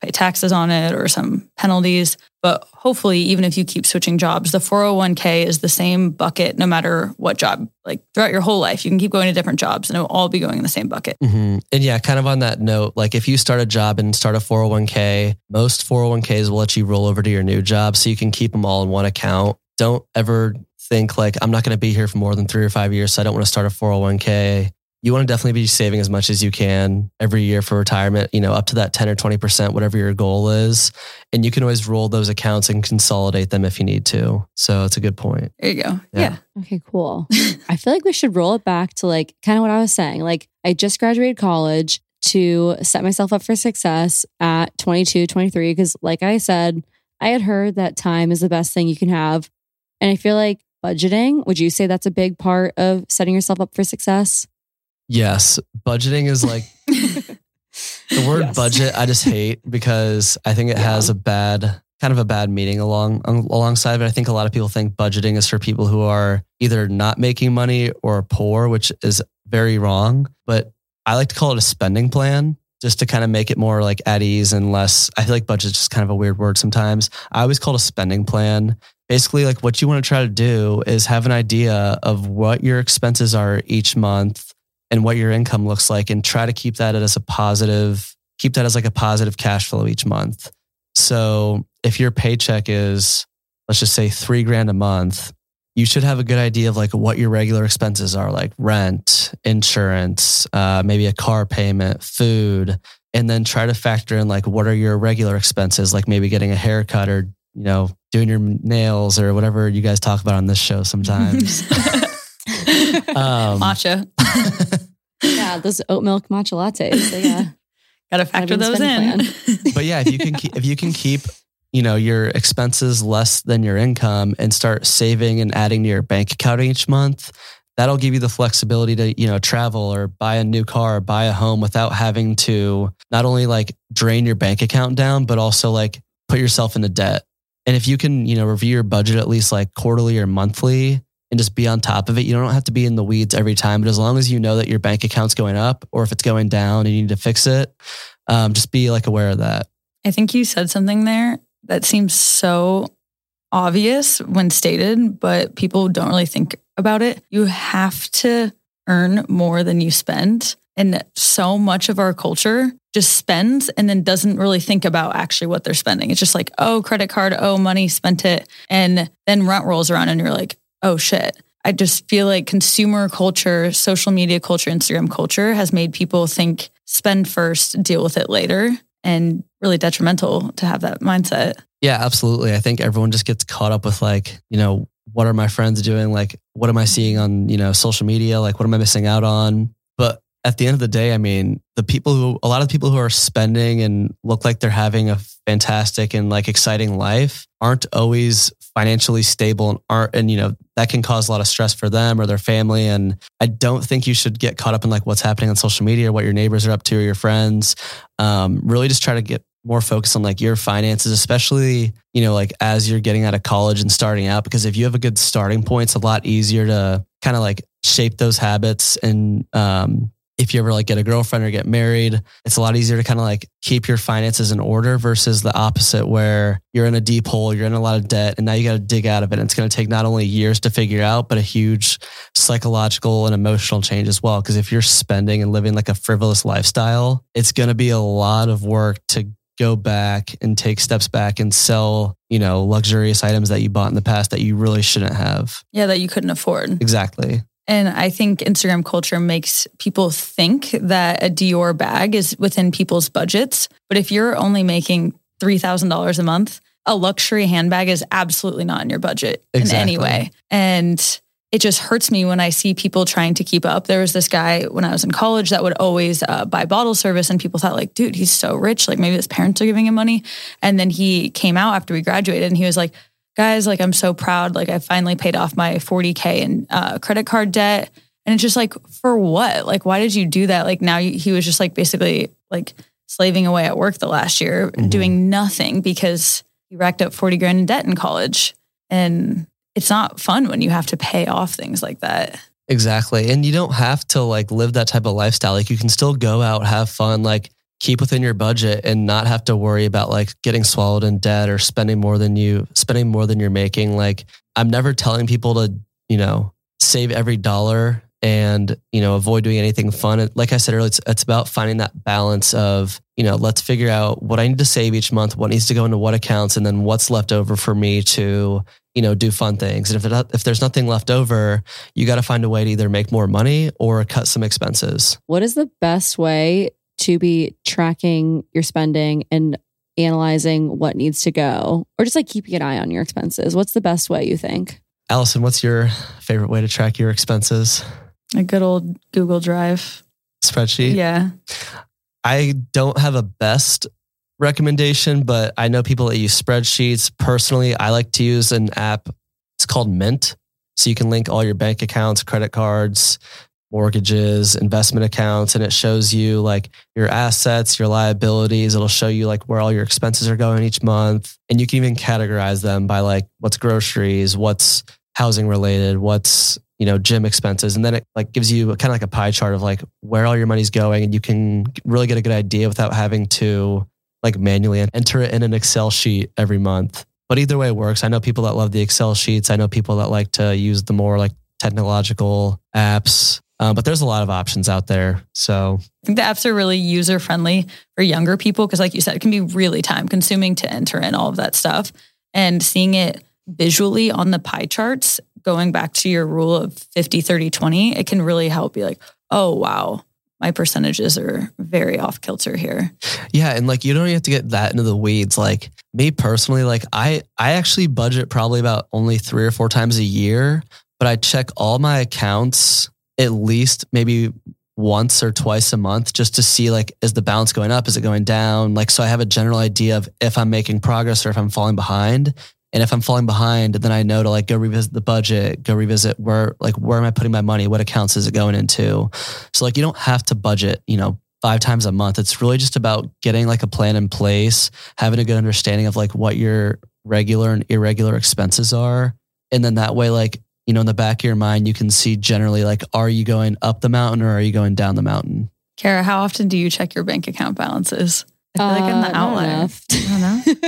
pay taxes on it or some penalties. But hopefully, even if you keep switching jobs, the 401k is the same bucket no matter what job. Like throughout your whole life, you can keep going to different jobs and it'll all be going in the same bucket. Mm-hmm. And yeah, kind of on that note, like if you start a job and start a 401k, most 401ks will let you roll over to your new job so you can keep them all in one account. Don't ever think like, I'm not going to be here for more than 3 or 5 years, so I don't want to start a 401k. You want to definitely be saving as much as you can every year for retirement, up to that 10 or 20%, whatever your goal is. And you can always roll those accounts and consolidate them if you need to. So it's a good point. There you go. Yeah. Okay, cool. I feel like we should roll it back to like kind of what I was saying. Like I just graduated college to set myself up for success at 22, 23. Because like I said, I had heard that time is the best thing you can have. And I feel like budgeting, would you say that's a big part of setting yourself up for success? Yes. Budgeting is like the word budget. I just hate because I think it has a bad meaning alongside of it. I think a lot of people think budgeting is for people who are either not making money or poor, which is very wrong. But I like to call it a spending plan just to kind of make it more like at ease and less. I feel like budget is just kind of a weird word sometimes. I always call it a spending plan. Basically, like what you want to try to do is have an idea of what your expenses are each month and what your income looks like, and try to keep that as a positive cash flow each month. So if your paycheck is, let's just say $3,000 a month, you should have a good idea of like what your regular expenses are, like rent, insurance, maybe a car payment, food, and then try to factor in like what are your regular expenses, like maybe getting a haircut or, doing your nails or whatever you guys talk about on this show sometimes. Matcha. Yeah, those oat milk matcha lattes. So yeah. Gotta factor those in. But yeah, if you can keep, your expenses less than your income and start saving and adding to your bank account each month, that'll give you the flexibility to, travel or buy a new car or buy a home without having to not only like drain your bank account down, but also like put yourself into debt. And if you can, review your budget at least like quarterly or monthly and just be on top of it, you don't have to be in the weeds every time. But as long as you know that your bank account's going up or if it's going down and you need to fix it, just be like aware of that. I think you said something there that seems so obvious when stated, but people don't really think about it. You have to earn more than you spend. And so much of our culture just spends and then doesn't really think about actually what they're spending. It's just like, oh, credit card, oh, money, spent it. And then rent rolls around and you're like, oh shit. I just feel like consumer culture, social media culture, Instagram culture has made people think spend first, deal with it later, and really detrimental to have that mindset. Yeah, absolutely. I think everyone just gets caught up with like, what are my friends doing? Like, what am I seeing on, social media? Like, what am I missing out on? But at the end of the day, I mean, a lot of the people who are spending and look like they're having a fantastic and like exciting life aren't always financially stable and that can cause a lot of stress for them or their family. And I don't think you should get caught up in like what's happening on social media or what your neighbors are up to or your friends. Really just try to get more focused on like your finances, especially, like as you're getting out of college and starting out, because if you have a good starting point, it's a lot easier to kind of like shape those habits. And, if you ever like get a girlfriend or get married, it's a lot easier to kind of like keep your finances in order versus the opposite where you're in a deep hole, you're in a lot of debt, and now you got to dig out of it. And it's going to take not only years to figure out, but a huge psychological and emotional change as well. Because if you're spending and living like a frivolous lifestyle, it's going to be a lot of work to go back and take steps back and sell, luxurious items that you bought in the past that you really shouldn't have. Yeah, that you couldn't afford. Exactly. And I think Instagram culture makes people think that a Dior bag is within people's budgets. But if you're only making $3,000 a month, a luxury handbag is absolutely not in your budget in any way. And it just hurts me when I see people trying to keep up. There was this guy when I was in college that would always buy bottle service, and people thought like, dude, he's so rich. Like maybe his parents are giving him money. And then he came out after we graduated and he was like, guys, like, I'm so proud. Like, I finally paid off my $40K in credit card debt. And it's just like, for what? Like, why did you do that? Like, now he was just like basically like slaving away at work the last year, doing nothing because he racked up 40 grand in debt in college. And it's not fun when you have to pay off things like that. Exactly. And you don't have to like live that type of lifestyle. Like, you can still go out, have fun, like keep within your budget and not have to worry about like getting swallowed in debt or spending more than you're making. Like, I'm never telling people to, save every dollar and, avoid doing anything fun. Like I said earlier, it's about finding that balance of, let's figure out what I need to save each month, what needs to go into what accounts, and then what's left over for me to, do fun things. And if there's nothing left over, you got to find a way to either make more money or cut some expenses. What is the best way to be tracking your spending and analyzing what needs to go, or just like keeping an eye on your expenses? What's the best way, you think? Allison, what's your favorite way to track your expenses? A good old Google Drive spreadsheet. Yeah. I don't have a best recommendation, but I know people that use spreadsheets. Personally, I like to use an app. It's called Mint. So you can link all your bank accounts, credit cards, mortgages, investment accounts, and it shows you like your assets, your liabilities. It'll show you like where all your expenses are going each month. And you can even categorize them by like what's groceries, what's housing related, what's, gym expenses. And then it like gives you kind of like a pie chart of like where all your money's going. And you can really get a good idea without having to like manually enter it in an Excel sheet every month. But either way it works. I know people that love the Excel sheets. I know people that like to use the more like technological apps. But there's a lot of options out there. So I think the apps are really user friendly for younger people because, like you said, it can be really time consuming to enter in all of that stuff. And seeing it visually on the pie charts, going back to your rule of 50, 30, 20, it can really help you like, oh, wow, my percentages are very off kilter here. Yeah. And like, you don't even have to get that into the weeds. Like me personally, like I actually budget probably about only 3 or 4 times a year, but I check all my accounts at least maybe once or twice a month just to see like, is the balance going up? Is it going down? Like, so I have a general idea of if I'm making progress or if I'm falling behind. And if I'm falling behind, then I know to like go revisit the budget, go revisit where am I putting my money? What accounts is it going into? So like, you don't have to budget, 5 times a month. It's really just about getting like a plan in place, having a good understanding of like what your regular and irregular expenses are. And then that way, like, in the back of your mind, you can see generally like, are you going up the mountain or are you going down the mountain? Kara, how often do you check your bank account balances? I feel like I'm the outlier. I don't know.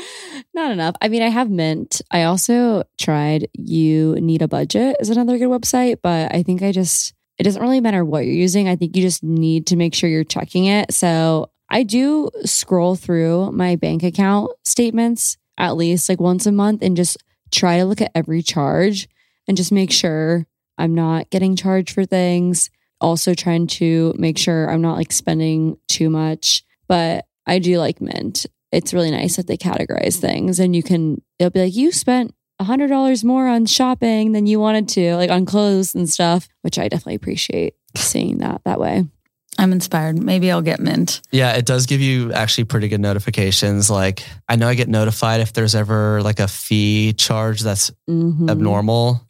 Not enough. I mean, I have Mint. I also tried You Need a Budget is another good website, but I think it doesn't really matter what you're using. I think you just need to make sure you're checking it. So I do scroll through my bank account statements at least like once a month and just try to look at every charge and just make sure I'm not getting charged for things. Also trying to make sure I'm not like spending too much, but I do like Mint. It's really nice that they categorize things and it'll be like, you spent $100 more on shopping than you wanted to, like on clothes and stuff, which I definitely appreciate seeing that way. I'm inspired. Maybe I'll get Mint. Yeah, it does give you actually pretty good notifications. Like I know I get notified if there's ever like a fee charge that's abnormal.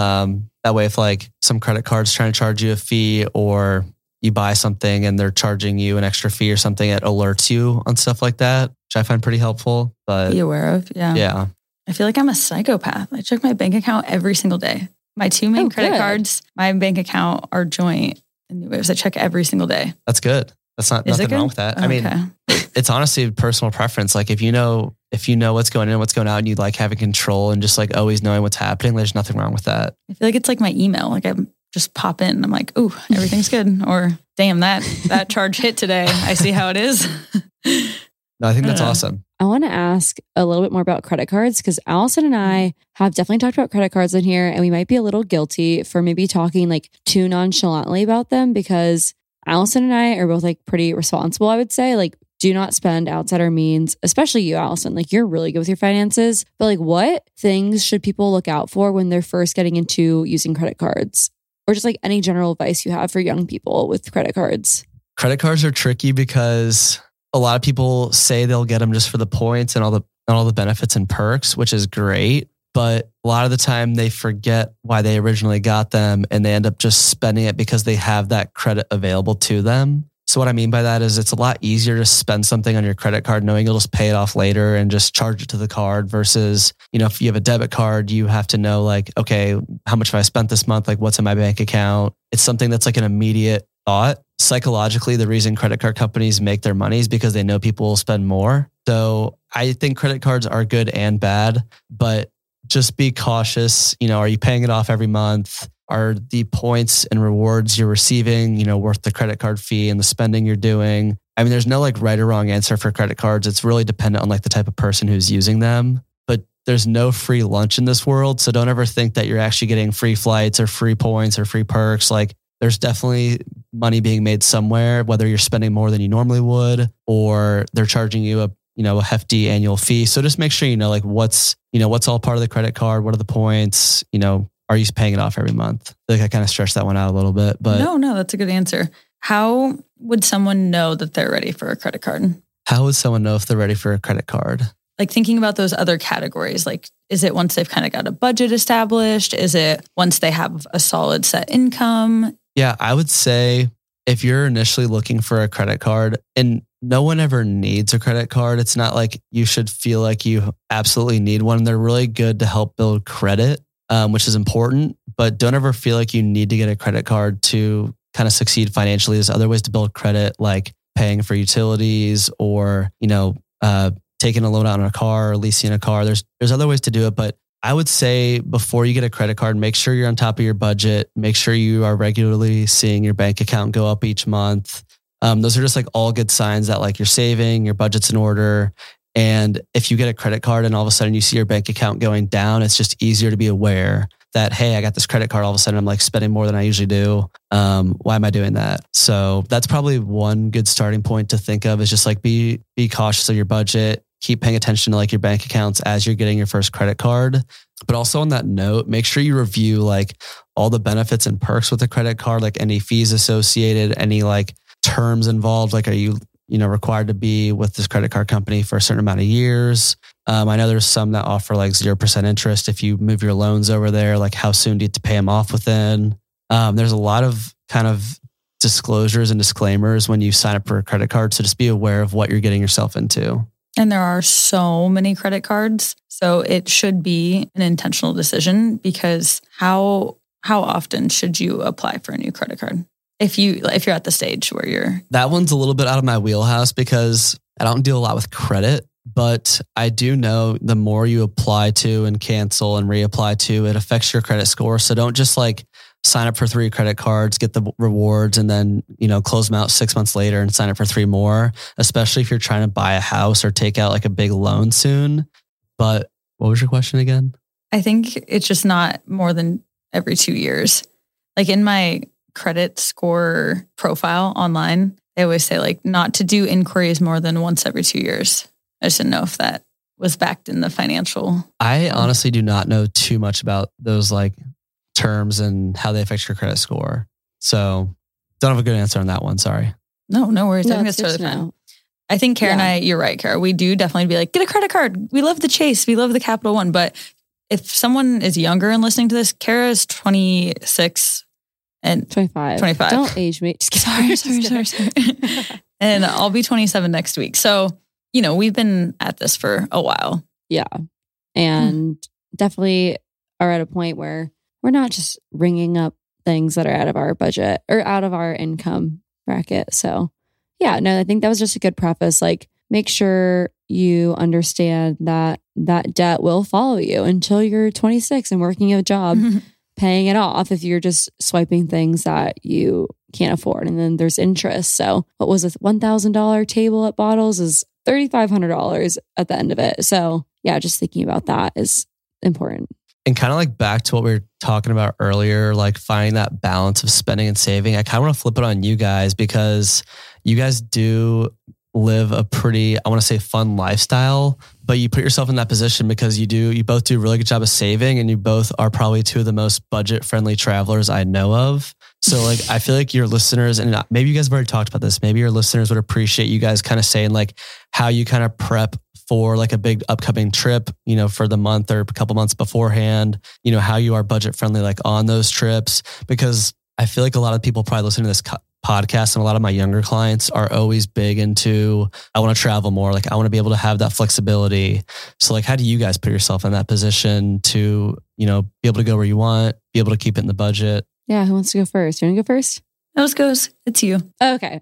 That way if like some credit card's trying to charge you a fee or you buy something and they're charging you an extra fee or something, it alerts you on stuff like that, which I find pretty helpful. But be aware of. Yeah. Yeah. I feel like I'm a psychopath. I check my bank account every single day. My 2 main credit cards, my bank account are joint. Anyways, I check every single day. That's good. That's nothing wrong with that. I mean, it's honestly personal preference. Like if you know what's going in, what's going out, and you like having control and just like always knowing what's happening, there's nothing wrong with that. I feel like it's like my email. Like I just pop in. I'm like, ooh, everything's good. Or damn, that charge hit today. I see how it is. No, I think that's awesome. I want to ask a little bit more about credit cards because Allison and I have definitely talked about credit cards in here and we might be a little guilty for maybe talking like too nonchalantly about them because Allison and I are both like pretty responsible, I would say. Like, do not spend outside our means, especially you, Allison. Like, you're really good with your finances. But like, what things should people look out for when they're first getting into using credit cards? Or just like any general advice you have for young people with credit cards? Credit cards are tricky because a lot of people say they'll get them just for the points and all the benefits and perks, which is great. But a lot of the time they forget why they originally got them and they end up just spending it because they have that credit available to them. So what I mean by that is it's a lot easier to spend something on your credit card knowing you'll just pay it off later and just charge it to the card versus, if you have a debit card, you have to know like, okay, how much have I spent this month? Like what's in my bank account? It's something that's like an immediate thought. psychologically, the reason credit card companies make their money is because they know people will spend more. So I think credit cards are good and bad, but just be cautious. Are you paying it off every month? Are the points and rewards you're receiving, worth the credit card fee and the spending you're doing? I mean, there's no like right or wrong answer for credit cards. It's really dependent on like the type of person who's using them. But there's no free lunch in this world. So don't ever think that you're actually getting free flights or free points or free perks. Like there's definitely money being made somewhere, whether you're spending more than you normally would, or they're charging you a hefty annual fee. So just make sure you know like what's all part of the credit card, what are the points, are you paying it off every month? I think I kind of stretched that one out a little bit, but no, that's a good answer. How would someone know that they're ready for a credit card? How would someone know if they're ready for a credit card? Like thinking about those other categories, like is it once they've kind of got a budget established? Is it once they have a solid set income? Yeah, I would say if you're initially looking for a credit card, and no one ever needs a credit card. It's not like you should feel like you absolutely need one. They're really good to help build credit, which is important, but don't ever feel like you need to get a credit card to kind of succeed financially. There's other ways to build credit, like paying for utilities or, taking a loan out on a car or leasing a car. There's other ways to do it, but I would say before you get a credit card, make sure you're on top of your budget. Make sure you are regularly seeing your bank account go up each month. Those are just like all good signs that like you're saving, your budget's in order. And if you get a credit card and all of a sudden you see your bank account going down, it's just easier to be aware that, hey, I got this credit card. All of a sudden I'm like spending more than I usually do. Why am I doing that? So that's probably one good starting point to think of, is just like be cautious of your budget. Keep paying attention to like your bank accounts as you're getting your first credit card. But also on that note, make sure you review like all the benefits and perks with the credit card, like any fees associated, any like terms involved. Like, are you required to be with this credit card company for a certain amount of years? I know there's some that offer like 0% interest if you move your loans over there. Like, how soon do you have to pay them off within? There's a lot of kind of disclosures and disclaimers when you sign up for a credit card. So just be aware of what you're getting yourself into. And there are so many credit cards. So it should be an intentional decision, because how often should you apply for a new credit card? If you're at the stage where you're... That one's a little bit out of my wheelhouse because I don't deal a lot with credit, but I do know the more you apply to and cancel and reapply to, it affects your credit score. So don't just like sign up for 3 credit cards, get the rewards, and then, close them out 6 months later and sign up for 3 more, especially if you're trying to buy a house or take out like a big loan soon. But what was your question again? I think it's just not more than every 2 years. Like in my credit score profile online, they always say like not to do inquiries more than once every 2 years. I just didn't know if that was backed in the financial. I honestly do not know too much about those like terms and how they affect your credit score. So don't have a good answer on that one. Sorry. No worries. No, I think that's totally fine. I think Kara and I, you're right, Kara. We do definitely be like, get a credit card. We love the Chase. We love the Capital One. But if someone is younger and listening to this, Kara is 26 and 25. Don't age me. Just Sorry. And I'll be 27 next week. So, we've been at this for a while. Yeah. And definitely are at a point where we're not just ringing up things that are out of our budget or out of our income bracket. So yeah, no, I think that was just a good preface. Like, make sure you understand that debt will follow you until you're 26 and working a job, paying it off if you're just swiping things that you can't afford. And then there's interest. So what was a $1,000 table at Bottles is $3,500 at the end of it. So yeah, just thinking about that is important. And kind of like back to what we were talking about earlier, like finding that balance of spending and saving. I kind of want to flip it on you guys, because you guys do live a pretty, I want to say, fun lifestyle, but you put yourself in that position because you both do a really good job of saving, and you both are probably 2 of the most budget friendly travelers I know of. So like, I feel like your listeners, and maybe you guys have already talked about this, maybe your listeners would appreciate you guys kind of saying like how you kind of prep for like a big upcoming trip, for the month or a couple months beforehand, how you are budget friendly, like on those trips, because I feel like a lot of people probably listening to this podcast, and a lot of my younger clients are always big into, I want to travel more. Like, I want to be able to have that flexibility. So like, how do you guys put yourself in that position to, be able to go where you want, be able to keep it in the budget? Yeah. Who wants to go first? You want to go first? Nose goes, it's you. Okay.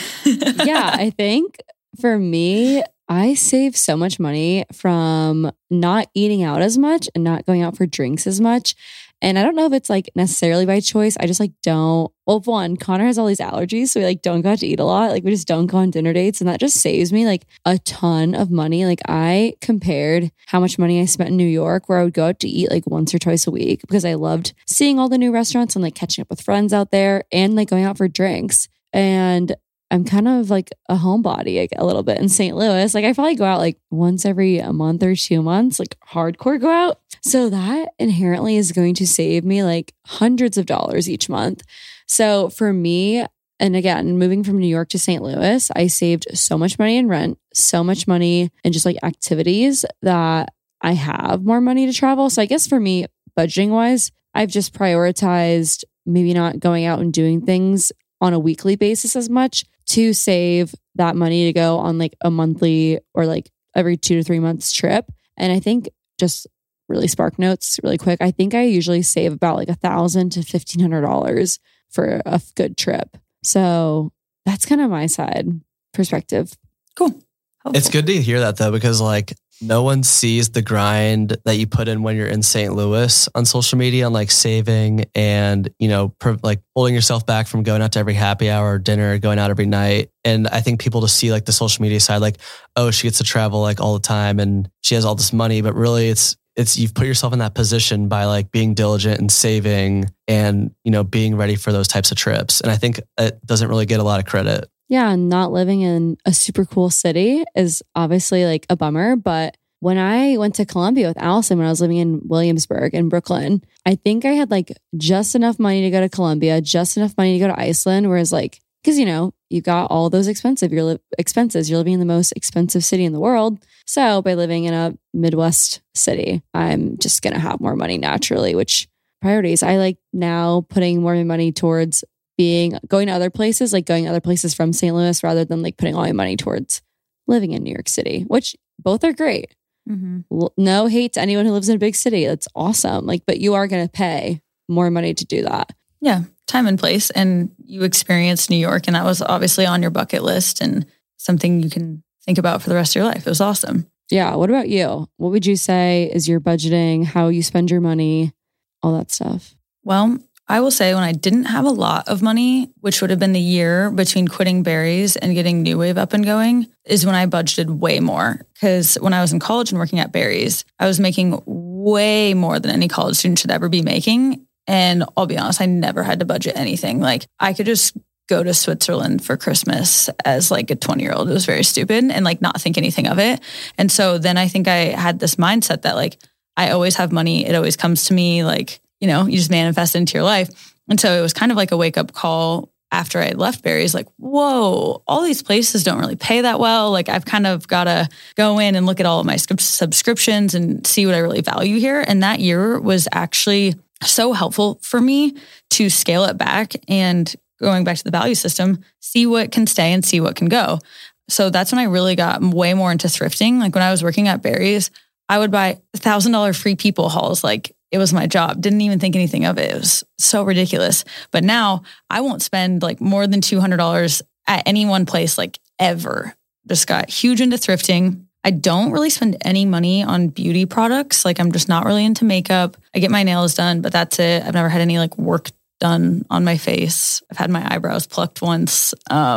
Yeah, I think for me, I save so much money from not eating out as much and not going out for drinks as much. And I don't know if it's like necessarily by choice. I just like don't. Well, one, Connor has all these allergies, so we like don't go out to eat a lot. Like we just don't go on dinner dates, and that just saves me like a ton of money. Like I compared how much money I spent in New York, where I would go out to eat like once or twice a week because I loved seeing all the new restaurants and like catching up with friends out there and like going out for drinks. And I'm kind of like a homebody like, a little bit in St. Louis. Like I probably go out like once every a month or 2 months, like hardcore go out. So that inherently is going to save me like hundreds of dollars each month. So for me, and again, moving from New York to St. Louis, I saved so much money in rent, so much money in just like activities that I have more money to travel. So I guess for me, budgeting wise, I've just prioritized maybe not going out and doing things on a weekly basis as much to save that money to go on like a monthly or like every 2 to 3 months trip. And I think just really spark notes really quick. I think I usually save about like $1,000 to $1,500 for a good trip. So that's kind of my side perspective. Cool. Helpful. It's good to hear that though, because like no one sees the grind that you put in when you're in St. Louis on social media, on like saving and, you know, like holding yourself back from going out to every happy hour or dinner, going out every night. And I think people just see like the social media side, like, oh, she gets to travel like all the time and she has all this money, but really it's you've put yourself in that position by like being diligent and saving and, you know, being ready for those types of trips. And I think it doesn't really get a lot of credit. Yeah, and not living in a super cool city is obviously like a bummer. But when I went to Columbia with Allison, when I was living in Williamsburg in Brooklyn, I think I had like just enough money to go to Columbia, just enough money to go to Iceland. Whereas like, because you know, you got all those expenses. You're living in the most expensive city in the world. So by living in a Midwest city, I'm just going to have more money naturally, which priorities. I like now putting more money towards going to other places, like going to other places from St. Louis rather than like putting all my money towards living in New York City, which both are great. Mm-hmm. No hate to anyone who lives in a big city. That's awesome. Like, but you are going to pay more money to do that. Yeah. Time and place. And you experienced New York, and that was obviously on your bucket list and something you can think about for the rest of your life. It was awesome. Yeah. What about you? What would you say is your budgeting, how you spend your money, all that stuff? Well, I will say when I didn't have a lot of money, which would have been the year between quitting Berries and getting New Wave up and going, is when I budgeted way more. Because when I was in college and working at Berries, I was making way more than any college student should ever be making. And I'll be honest, I never had to budget anything. Like I could just go to Switzerland for Christmas as like a 20-year-old. It was very stupid and like not think anything of it. And so then I think I had this mindset that like, I always have money. It always comes to me. Like, you know, you just manifest it into your life. And so it was kind of like a wake up call after I left Berries, like, whoa, all these places don't really pay that well. Like I've kind of got to go in and look at all of my subscriptions and see what I really value here. And that year was actually so helpful for me to scale it back and going back to the value system, see what can stay and see what can go. So that's when I really got way more into thrifting. Like when I was working at Berries, I would buy $1,000 free people hauls. Like it was my job. Didn't even think anything of it. It was so ridiculous. But now I won't spend like more than $200 at any one place, like ever. Just got huge into thrifting. I don't really spend any money on beauty products. Like I'm just not really into makeup. I get my nails done, but that's it. I've never had any like work done on my face. I've had my eyebrows plucked once. I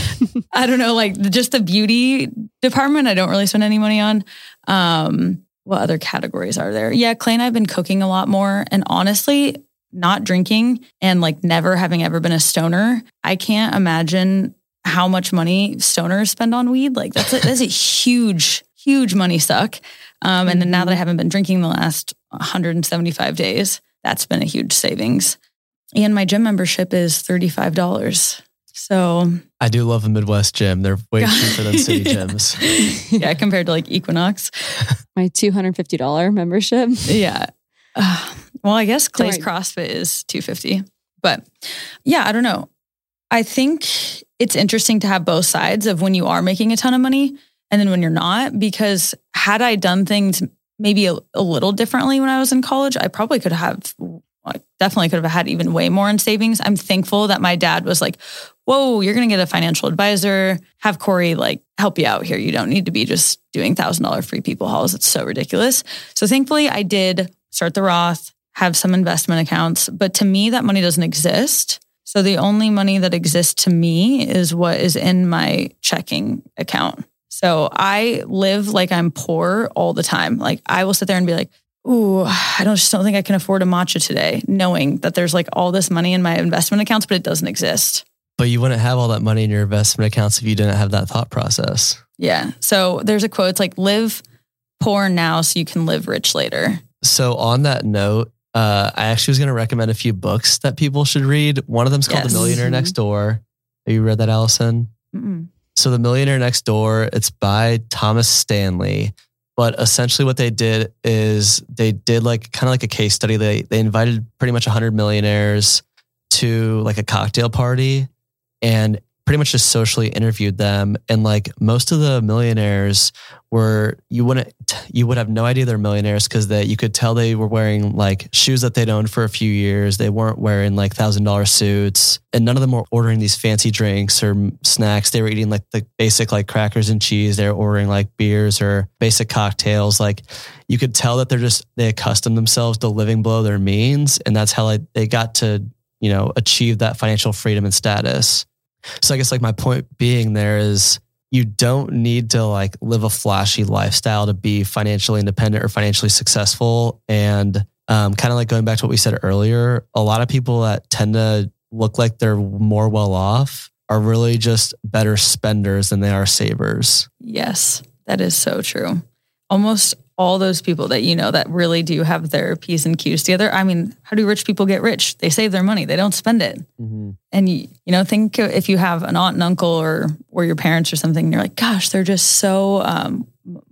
don't know, like just the beauty department, I don't really spend any money on. What other categories are there? Yeah, Clay and I have been cooking a lot more. And honestly, not drinking and like never having ever been a stoner, I can't imagine how much money stoners spend on weed. Like that's a huge, huge money suck. And then now that I haven't been drinking the last 175 days, that's been a huge savings. And my gym membership is $35. So I do love a Midwest gym. They're way cheaper than city gyms. Yeah, compared to like Equinox. My $250 membership. Yeah. Well, I guess Clay's CrossFit is $250. But yeah, I don't know. I think it's interesting to have both sides of when you are making a ton of money and then when you're not, because had I done things maybe a little differently when I was in college, I probably could have I definitely could have had even way more in savings. I'm thankful that my dad was like, whoa, you're going to get a financial advisor. Have Corey like help you out here. You don't need to be just doing $1,000 free people hauls. It's so ridiculous. So thankfully I did start the Roth, have some investment accounts, but to me that money doesn't exist. So the only money that exists to me is what is in my checking account. So I live like I'm poor all the time. Like I will sit there and be like, ooh, I just don't think I can afford a matcha today, knowing that there's like all this money in my investment accounts, but it doesn't exist. But you wouldn't have all that money in your investment accounts if you didn't have that thought process. Yeah. So there's a quote, it's like live poor now so you can live rich later. So on that note, I actually was going to recommend a few books that people should read. One of them is called The Millionaire Next Door. Have you read that, Allison? Mm-mm. So The Millionaire Next Door, it's by Thomas Stanley. But essentially what they did is they did like kind of like a case study. They invited pretty much 100 millionaires to like a cocktail party and pretty much just socially interviewed them. And like most of the millionaires you would have no idea they're millionaires because you could tell they were wearing like shoes that they'd owned for a few years. They weren't wearing like $1,000 suits, and none of them were ordering these fancy drinks or snacks. They were eating like the basic like crackers and cheese. They were ordering like beers or basic cocktails. Like you could tell that they accustomed themselves to living below their means. And that's how they got to, achieve that financial freedom and status. So I guess like my point being there is you don't need to like live a flashy lifestyle to be financially independent or financially successful. And kind of like going back to what we said earlier, a lot of people that tend to look like they're more well off are really just better spenders than they are savers. Yes, that is so true. Almost all those people that that really do have their P's and Q's together. I mean, how do rich people get rich? They save their money. They don't spend it. Mm-hmm. And think if you have an aunt and uncle or your parents or something, and you're like, gosh, they're just so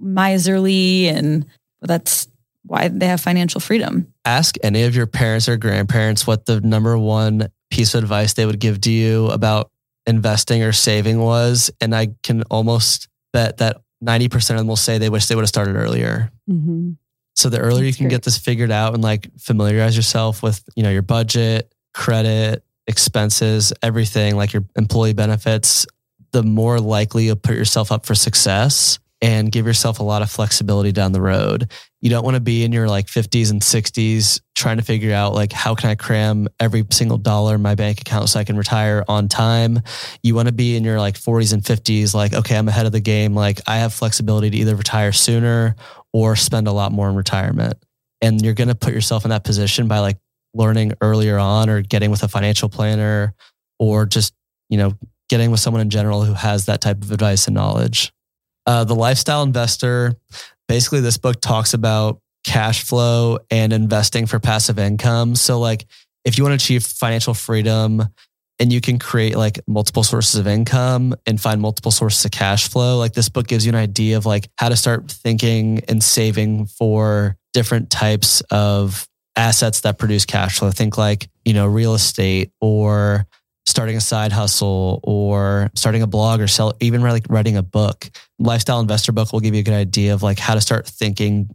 miserly, and that's why they have financial freedom. Ask any of your parents or grandparents what the number one piece of advice they would give to you about investing or saving was. And I can almost bet that 90% of them will say they wish they would have started earlier. Mm-hmm. So the earlier you can get this figured out and like familiarize yourself with, your budget, credit, expenses, everything, like your employee benefits, the more likely you'll put yourself up for success and give yourself a lot of flexibility down the road. You don't want to be in your like 50s and 60s trying to figure out like, how can I cram every single dollar in my bank account so I can retire on time? You want to be in your like 40s and 50s, like, okay, I'm ahead of the game. Like I have flexibility to either retire sooner or spend a lot more in retirement. And you're going to put yourself in that position by like learning earlier on or getting with a financial planner or just, getting with someone in general who has that type of advice and knowledge. The Lifestyle Investor, basically this book talks about cash flow and investing for passive income. So like if you want to achieve financial freedom and you can create like multiple sources of income and find multiple sources of cash flow, like this book gives you an idea of like how to start thinking and saving for different types of assets that produce cash flow. Think like, real estate or starting a side hustle or starting a blog or even like writing a book. Lifestyle Investor book will give you a good idea of like how to start thinking,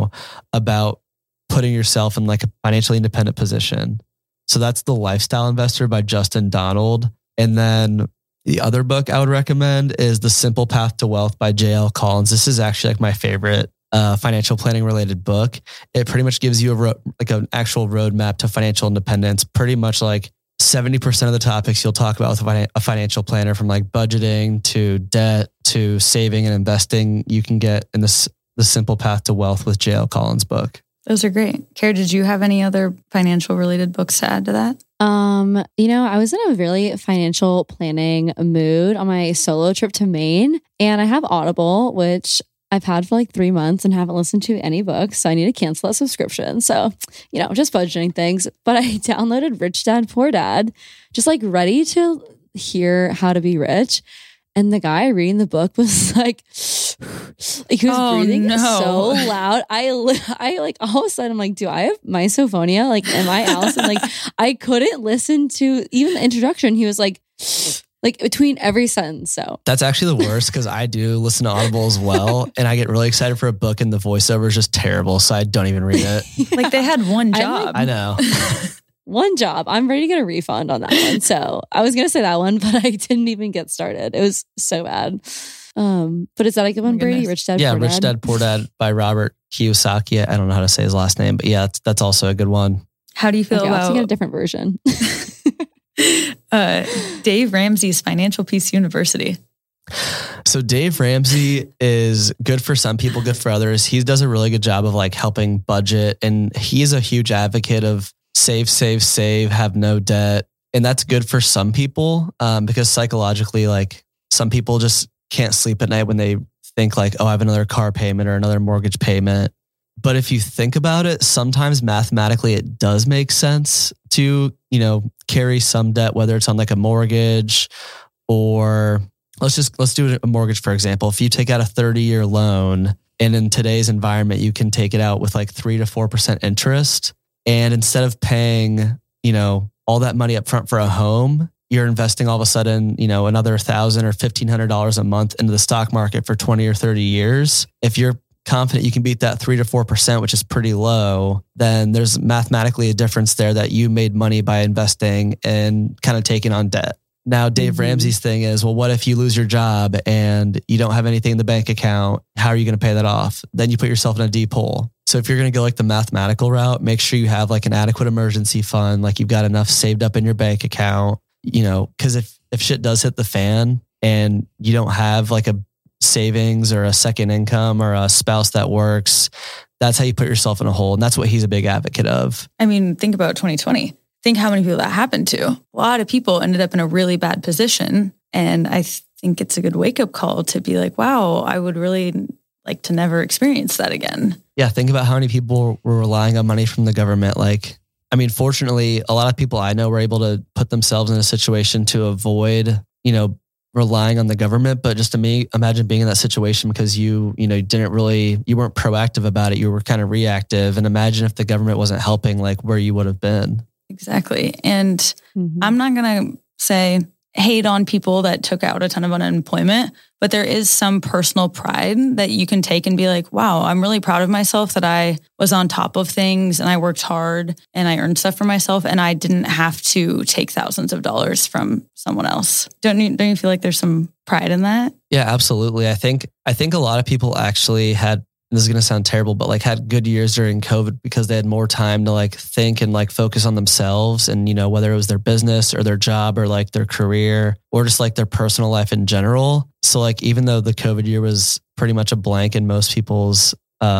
about putting yourself in like a financially independent position. So that's The Lifestyle Investor by Justin Donald. And then the other book I would recommend is The Simple Path to Wealth by J.L. Collins. This is actually like my favorite financial planning related book. It pretty much gives you an actual roadmap to financial independence, pretty much like 70% of the topics you'll talk about with a financial planner, from like budgeting to debt to saving and investing, you can get in The Simple Path to Wealth with J.L. Collins' book. Those are great. Kara, did you have any other financial related books to add to that? I was in a really financial planning mood on my solo trip to Maine, and I have Audible, which I've had for like 3 months and haven't listened to any books. So I need to cancel that subscription. So, just budgeting things. But I downloaded Rich Dad, Poor Dad, just like ready to hear how to be rich. And the guy reading the book was like he was breathing so loud. I like all of a sudden I'm like, do I have misophonia? Like, am I Allison? Like, I couldn't listen to even the introduction. He was like, like between every sentence. So That's actually the worst because I do listen to Audible as well. And I get really excited for a book and the voiceover is just terrible. So I don't even read it. Like they had one job. I know. one job. I'm ready to get a refund on that one. So I was going to say that one, but I didn't even get started. It was so bad. But is that a good one, Brady? Rich Dad, Yeah, Poor Rich Dad? Dad, Poor Dad by Robert Kiyosaki. I don't know how to say his last name, but yeah, that's also a good one. How do you feel Okay, I'll have to get a about different version. Dave Ramsey's Financial Peace University? So Dave Ramsey is good for some people, good for others. He does a really good job of like helping budget, and he's a huge advocate of save, have no debt. And that's good for some people because psychologically, like some people just can't sleep at night when they think like, oh, I have another car payment or another mortgage payment. But if you think about it, sometimes mathematically it does make sense to, carry some debt, whether it's on like a mortgage or let's do a mortgage, for example. If you take out a 30-year loan and in today's environment, you can take it out with like 3 to 4% interest. And instead of paying, all that money up front for a home, you're investing all of a sudden, another $1,000 or $1,500 a month into the stock market for 20 or 30 years. If you're confident you can beat that 3 to 4%, which is pretty low, then there's mathematically a difference there that you made money by investing and kind of taking on debt. Now, Dave Ramsey's thing is, well, what if you lose your job and you don't have anything in the bank account? How are you going to pay that off? Then you put yourself in a deep hole. So if you're going to go like the mathematical route, make sure you have like an adequate emergency fund, like you've got enough saved up in your bank account, because if shit does hit the fan and you don't have like a savings or a second income or a spouse that works, that's how you put yourself in a hole. And that's what he's a big advocate of. I mean, think about 2020. Think how many people that happened to. A lot of people ended up in a really bad position. And I think it's a good wake-up call to be like, wow, I would really like to never experience that again. Yeah, think about how many people were relying on money from the government. Fortunately, a lot of people I know were able to put themselves in a situation to avoid, relying on the government. But just to me, imagine being in that situation because you weren't proactive about it. You were kind of reactive. And imagine if the government wasn't helping, like where you would have been. Exactly. And I'm not going to say hate on people that took out a ton of unemployment, but there is some personal pride that you can take and be like, wow, I'm really proud of myself that I was on top of things and I worked hard and I earned stuff for myself and I didn't have to take thousands of dollars from someone else. Don't you feel like there's some pride in that? Yeah, absolutely. I think a lot of people actually had, this is going to sound terrible, but like had good years during COVID because they had more time to like think and like focus on themselves and, whether it was their business or their job or like their career or just like their personal life in general. So like, even though the COVID year was pretty much a blank in most people's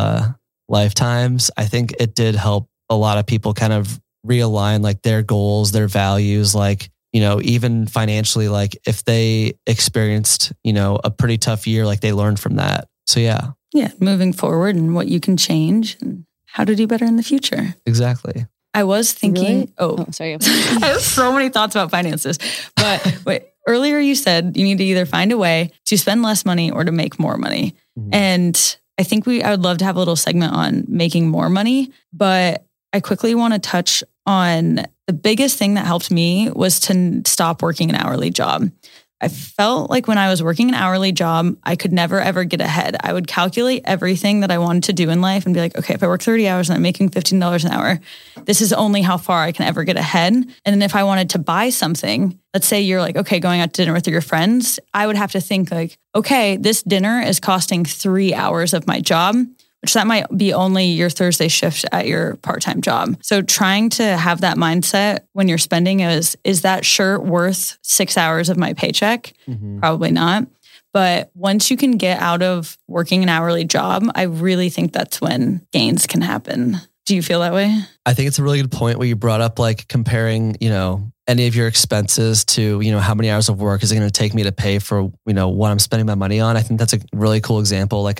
lifetimes, I think it did help a lot of people kind of realign like their goals, their values, like, even financially, like if they experienced, a pretty tough year, like they learned from that. So yeah. Yeah, moving forward and what you can change and how to do better in the future. Exactly. I was thinking, sorry. I have so many thoughts about finances. But wait, earlier you said you need to either find a way to spend less money or to make more money. Mm-hmm. And I think I would love to have a little segment on making more money. But I quickly want to touch on the biggest thing that helped me was to stop working an hourly job. I felt like when I was working an hourly job, I could never, ever get ahead. I would calculate everything that I wanted to do in life and be like, okay, if I work 30 hours and I'm making $15 an hour, this is only how far I can ever get ahead. And then if I wanted to buy something, let's say you're like, okay, going out to dinner with your friends, I would have to think like, okay, this dinner is costing 3 hours of my job, which that might be only your Thursday shift at your part-time job. So trying to have that mindset when you're spending is that shirt worth 6 hours of my paycheck? Mm-hmm. Probably not. But once you can get out of working an hourly job, I really think that's when gains can happen. Do you feel that way? I think it's a really good point where you brought up like comparing, any of your expenses to, how many hours of work is it going to take me to pay for, what I'm spending my money on. I think that's a really cool example. Like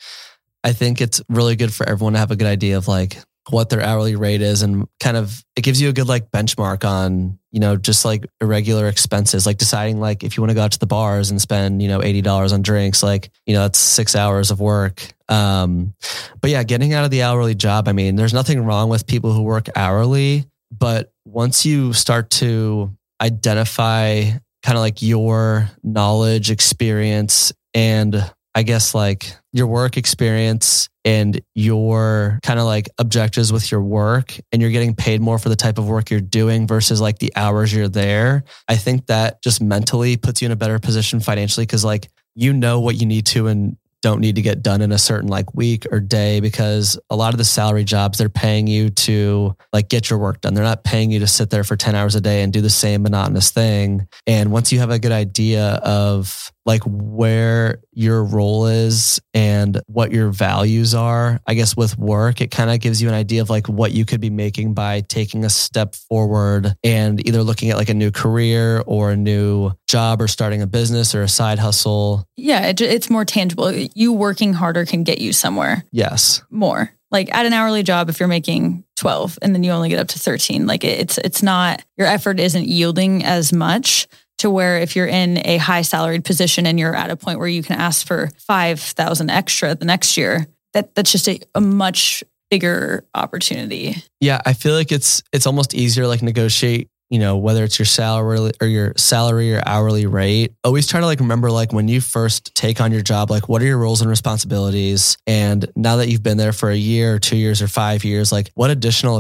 I think it's really good for everyone to have a good idea of like what their hourly rate is and kind of, it gives you a good like benchmark on, just like irregular expenses, like deciding like if you want to go out to the bars and spend, $80 on drinks, like, that's 6 hours of work. But yeah, getting out of the hourly job, I mean, there's nothing wrong with people who work hourly, but once you start to identify kind of like your knowledge, experience, and I guess like your work experience and your kind of like objectives with your work, and you're getting paid more for the type of work you're doing versus like the hours you're there, I think that just mentally puts you in a better position financially, because like you know what you need to and don't need to get done in a certain like week or day, because a lot of the salary jobs, they're paying you to like get your work done. They're not paying you to sit there for 10 hours a day and do the same monotonous thing. And once you have a good idea of like where your role is and what your values are, I guess with work, it kind of gives you an idea of like what you could be making by taking a step forward and either looking at like a new career or a new job or starting a business or a side hustle. Yeah, it's more tangible. You working harder can get you somewhere. Yes. More. Like at an hourly job, if you're making 12 and then you only get up to 13, like it's not, your effort isn't yielding as much to where if you're in a high salaried position and you're at a point where you can ask for 5,000 extra the next year, that's just a much bigger opportunity. Yeah, I feel like it's almost easier to like negotiate, you know, whether it's your salary or hourly rate. Always try to like remember like when you first take on your job, like what are your roles and responsibilities? And now that you've been there for a year or 2 years or 5 years, like what additional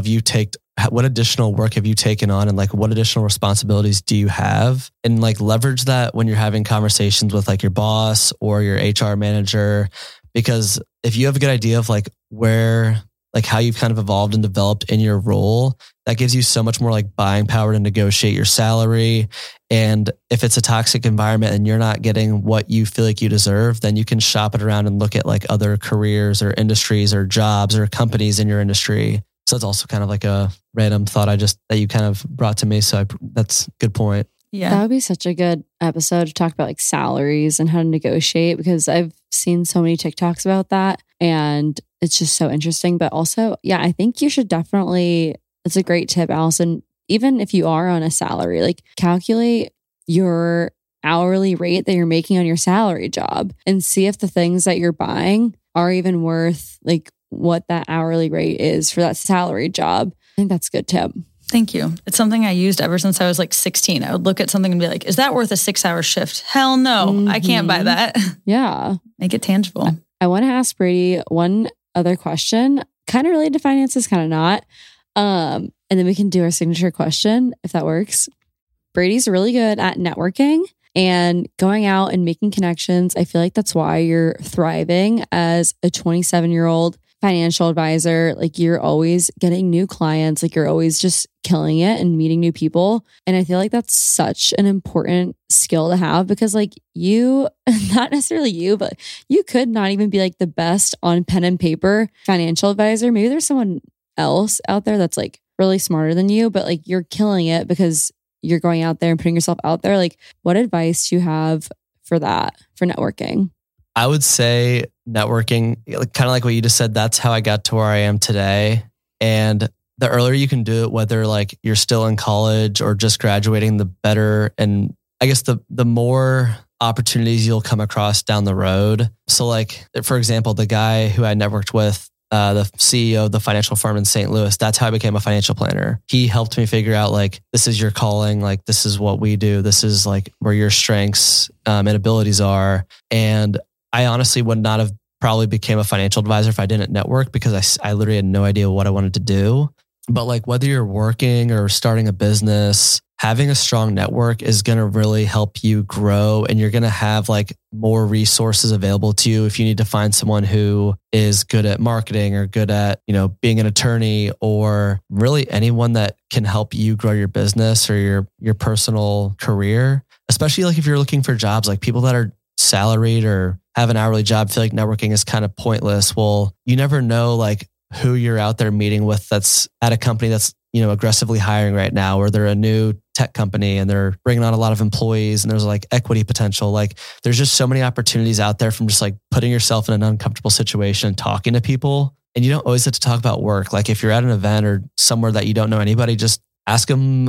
work have you taken on, and like what additional responsibilities do you have? And like leverage that when you're having conversations with like your boss or your HR manager, because if you have a good idea of like where, like how you've kind of evolved and developed in your role, that gives you so much more like buying power to negotiate your salary. And if it's a toxic environment and you're not getting what you feel like you deserve, then you can shop it around and look at like other careers or industries or jobs or companies in your industry. So that's also kind of like a random thought that you kind of brought to me. So that's a good point. Yeah. That would be such a good episode to talk about like salaries and how to negotiate, because I've seen so many TikToks about that and it's just so interesting. But also, yeah, I think you should definitely, it's a great tip, Allison, even if you are on a salary, like calculate your hourly rate that you're making on your salary job and see if the things that you're buying are even worth like what that hourly rate is for that salary job. I think that's a good tip. Thank you. It's something I used ever since I was like 16. I would look at something and be like, is that worth a 6-hour shift? Hell no, I can't buy that. Yeah. Make it tangible. I want to ask Brady one other question, kind of related to finances, kind of not. And then we can do our signature question if that works. Brady's really good at networking and going out and making connections. I feel like that's why you're thriving as a 27-year-old financial advisor. Like you're always getting new clients, like you're always just killing it and meeting new people. And I feel like that's such an important skill to have, because like you, not necessarily you, but you could not even be like the best on pen and paper financial advisor. Maybe there's someone else out there that's like really smarter than you, but like you're killing it because you're going out there and putting yourself out there. Like what advice do you have for that, for networking? I would say networking, kind of like what you just said, that's how I got to where I am today. And the earlier you can do it, whether like you're still in college or just graduating, the better. And I guess the more opportunities you'll come across down the road. So like, for example, the guy who I networked with, the CEO of the financial firm in St. Louis, that's how I became a financial planner. He helped me figure out like, this is your calling. Like, this is what we do. This is like where your strengths and abilities are. And I honestly would not have probably became a financial advisor if I didn't network, because I literally had no idea what I wanted to do. But like whether you're working or starting a business, having a strong network is going to really help you grow, and you're going to have like more resources available to you if you need to find someone who is good at marketing or good at, you know, being an attorney, or really anyone that can help you grow your business or your personal career. Especially like if you're looking for jobs, like people that are salaried or have an hourly job feel like networking is kind of pointless. Well, you never know like who you're out there meeting with that's at a company that's, you know, aggressively hiring right now, or they're a new tech company and they're bringing on a lot of employees and there's like equity potential. Like there's just so many opportunities out there from just like putting yourself in an uncomfortable situation and talking to people. And you don't always have to talk about work. Like if you're at an event or somewhere that you don't know anybody, just ask them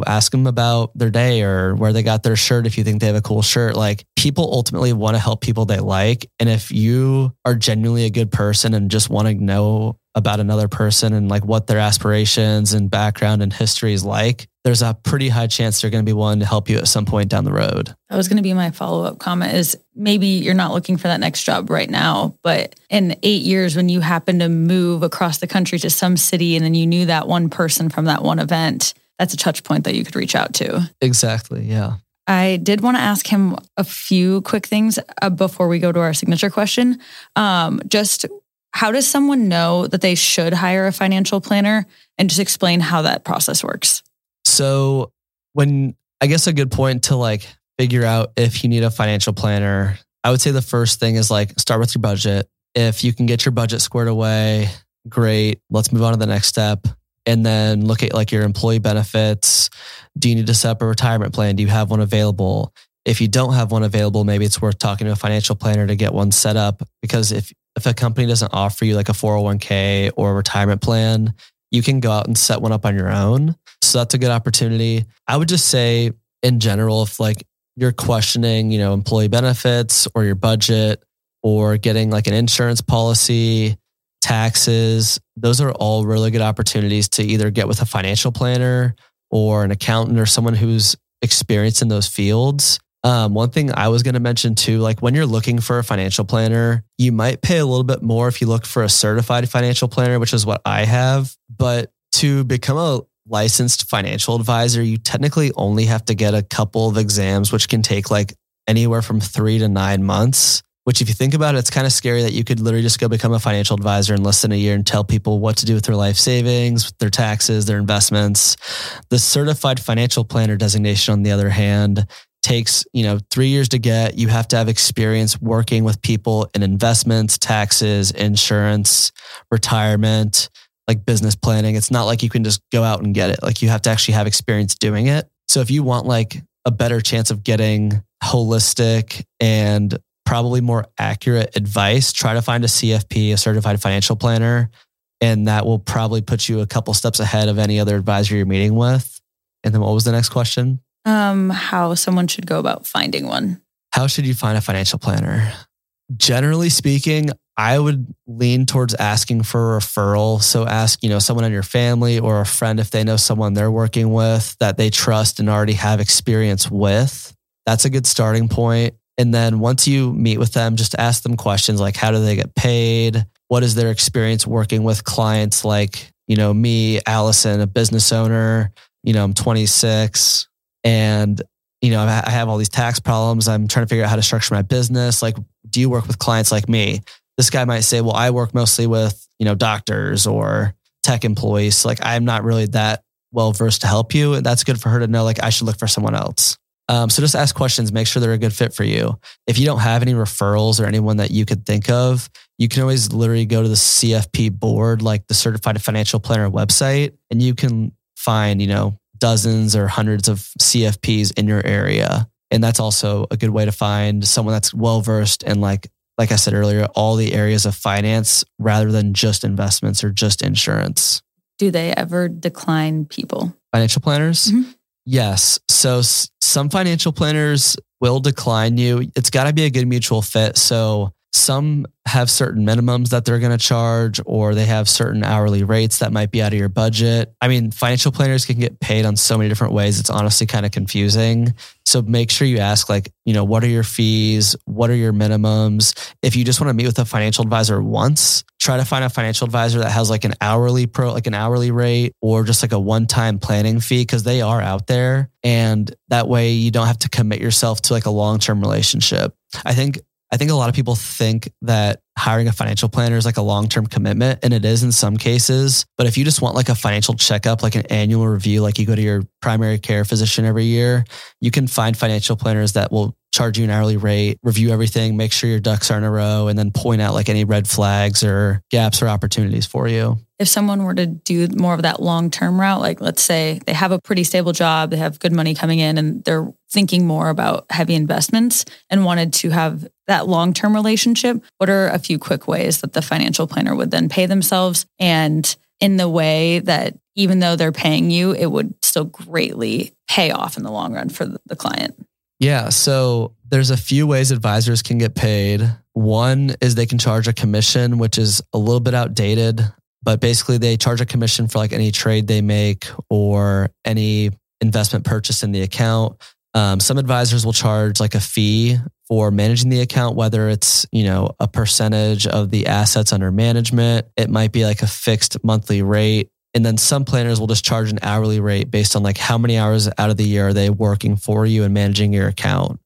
about their day or where they got their shirt if you think they have a cool shirt. Like people ultimately want to help people they like. And if you are genuinely a good person and just want to know about another person and like what their aspirations and background and history is like, there's a pretty high chance they're going to be willing to help you at some point down the road. That was going to be my follow-up comment is maybe you're not looking for that next job right now, but in 8 years when you happen to move across the country to some city and then you knew that one person from that one event, that's a touch point that you could reach out to. Exactly. Yeah. I did want to ask him a few quick things before we go to our signature question. Just how does someone know that they should hire a financial planner, and just explain how that process works? So I guess a good point to like figure out if you need a financial planner, I would say the first thing is like start with your budget. If you can get your budget squared away, great. Let's move on to the next step. And then look at like your employee benefits. Do you need to set up a retirement plan? Do you have one available? If you don't have one available, maybe it's worth talking to a financial planner to get one set up, because if a company doesn't offer you like a 401k or a retirement plan, you can go out and set one up on your own. So that's a good opportunity. I would just say in general, if like you're questioning, employee benefits or your budget or getting like an insurance policy, taxes, those are all really good opportunities to either get with a financial planner or an accountant or someone who's experienced in those fields. One thing I was going to mention too, like when you're looking for a financial planner, you might pay a little bit more if you look for a certified financial planner, which is what I have. But to become a licensed financial advisor, you technically only have to get a couple of exams, which can take like anywhere from 3 to 9 months. Which if you think about it, it's kind of scary that you could literally just go become a financial advisor in less than a year and tell people what to do with their life savings, their taxes, their investments. The certified financial planner designation, on the other hand, takes 3 years to get. You have to have experience working with people in investments, taxes, insurance, retirement, like business planning. It's not like you can just go out and get it. Like you have to actually have experience doing it. So if you want like a better chance of getting holistic and probably more accurate advice, try to find a CFP, a certified financial planner, and that will probably put you a couple steps ahead of any other advisor you're meeting with. And then what was the next question? How someone should go about finding one. How should you find a financial planner? Generally speaking, I would lean towards asking for a referral. So ask, someone in your family or a friend if they know someone they're working with that they trust and already have experience with. That's a good starting point. And then once you meet with them, just ask them questions like, how do they get paid? What is their experience working with clients like, me, Allison, a business owner, I'm 26 and, I have all these tax problems. I'm trying to figure out how to structure my business. Like, do you work with clients like me? This guy might say, well, I work mostly with, doctors or tech employees. So like, I'm not really that well versed to help you. And that's good for her to know, like, I should look for someone else. So just ask questions, make sure they're a good fit for you. If you don't have any referrals or anyone that you could think of, you can always literally go to the CFP board, like the Certified Financial Planner website, and you can find, dozens or hundreds of CFPs in your area. And that's also a good way to find someone that's well-versed in like I said earlier, all the areas of finance rather than just investments or just insurance. Do they ever decline people? Financial planners? Mm-hmm. Yes. So some financial planners will decline you. It's got to be a good mutual fit. So some have certain minimums that they're going to charge, or they have certain hourly rates that might be out of your budget. I mean, financial planners can get paid on so many different ways. It's honestly kind of confusing. So make sure you ask what are your fees? What are your minimums? If you just want to meet with a financial advisor once, try to find a financial advisor that has like an hourly rate or just like a one-time planning fee, because they are out there. And that way you don't have to commit yourself to like a long-term relationship. I think a lot of people think that hiring a financial planner is like a long-term commitment, and it is in some cases. But if you just want like a financial checkup, like an annual review, like you go to your primary care physician every year, you can find financial planners that will charge you an hourly rate, review everything, make sure your ducks are in a row, and then point out like any red flags or gaps or opportunities for you. If someone were to do more of that long-term route, like let's say they have a pretty stable job, they have good money coming in, and they're thinking more about heavy investments and wanted to have that long-term relationship, what are a few quick ways that the financial planner would then pay themselves, and in the way that even though they're paying you, it would still greatly pay off in the long run for the client? Yeah. So there's a few ways advisors can get paid. One is they can charge a commission, which is a little bit outdated, but basically they charge a commission for like any trade they make or any investment purchase in the account. Some advisors will charge like a fee for managing the account, whether it's, a percentage of the assets under management. It might be like a fixed monthly rate. And then some planners will just charge an hourly rate based on like how many hours out of the year are they working for you and managing your account.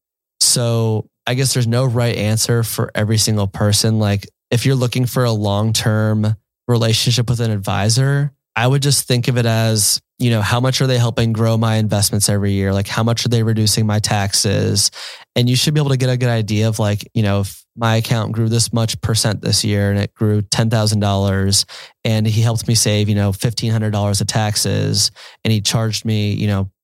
So I guess there's no right answer for every single person. Like if you're looking for a long-term relationship with an advisor, I would just think of it as, how much are they helping grow my investments every year? Like how much are they reducing my taxes? And you should be able to get a good idea of like, if my account grew this much percent this year and it grew $10,000 and he helped me save, $1,500 of taxes and he charged me,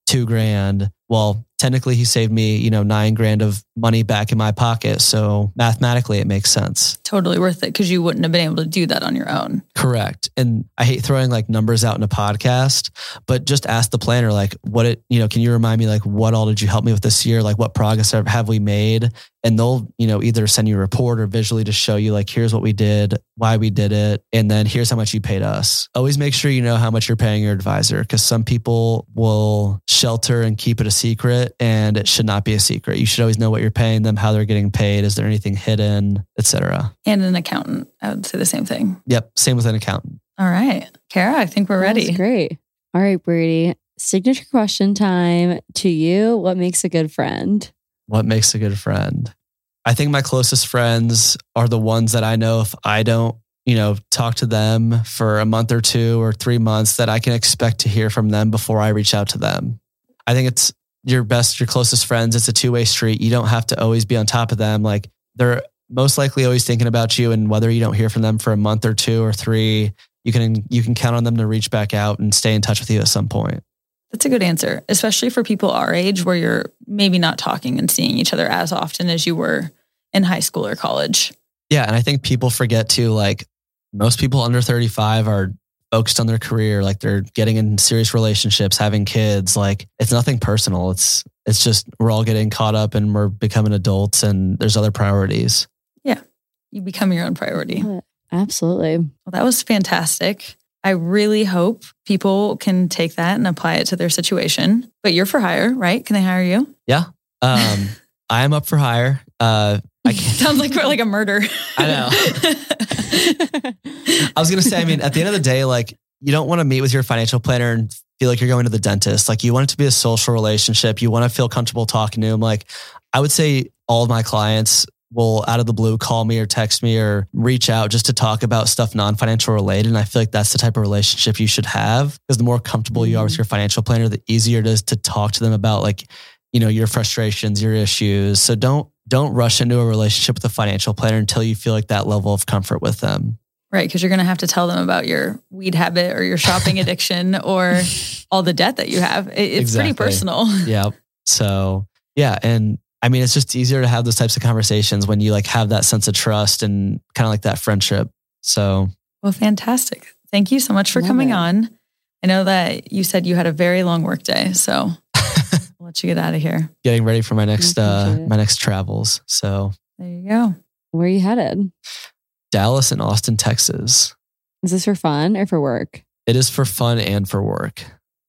$2,000. Well, technically he saved me, $9,000 of money back in my pocket. So mathematically it makes sense. Totally worth it because you wouldn't have been able to do that on your own. Correct. And I hate throwing like numbers out in a podcast, but just ask the planner, like can you remind me like what all did you help me with this year? Like what progress have we made? And they'll, either send you a report or visually to show you like, here's what we did, why we did it. And then here's how much you paid us. Always make sure you know how much you're paying your advisor because some people will shelter and keep it a secret and it should not be a secret. You should always know what you're paying them, how they're getting paid. Is there anything hidden, etc. And an accountant. I would say the same thing. Yep. Same with an accountant. All right. Kara, I think we're ready. That's great. All right, Brady. Signature question time. To you, what makes a good friend? What makes a good friend? I think my closest friends are the ones that I know if I don't, talk to them for a month or 2 or 3 months, that I can expect to hear from them before I reach out to them. I think it's your closest friends. It's a two-way street. You don't have to always be on top of them. Like they're most likely always thinking about you, and whether you don't hear from them for a month or 2 or 3, you can count on them to reach back out and stay in touch with you at some point. That's a good answer, especially for people our age where you're maybe not talking and seeing each other as often as you were in high school or college. Yeah. And I think people forget too, like most people under 35 are focused on their career. Like they're getting in serious relationships, having kids. Like it's nothing personal. It's just, we're all getting caught up and we're becoming adults and there's other priorities. Yeah. You become your own priority. Absolutely. Well, that was fantastic. I really hope people can take that and apply it to their situation. But you're for hire, right? Can they hire you? Yeah. I am up for hire. Sounds like we're like a murder. I know. I was going to say, at the end of the day, like you don't want to meet with your financial planner and feel like you're going to the dentist. Like you want it to be a social relationship. You want to feel comfortable talking to him. Like I would say all of my clients will out of the blue call me or text me or reach out just to talk about stuff non-financial related. And I feel like that's the type of relationship you should have, because the more comfortable you are with your financial planner, the easier it is to talk to them about like, your frustrations, your issues. So don't rush into a relationship with a financial planner until you feel like that level of comfort with them. Right. Because you're going to have to tell them about your weed habit or your shopping addiction or all the debt that you have. It's exactly. Pretty personal. Yeah. So yeah. And it's just easier to have those types of conversations when you like have that sense of trust and kind of like that friendship. So. Well, fantastic. Thank you so much for coming on. I know that you said you had a very long work day, so I'll let you get out of here. Getting ready for my next travels. So there you go. Where are you headed? Dallas and Austin, Texas. Is this for fun or for work? It is for fun and for work.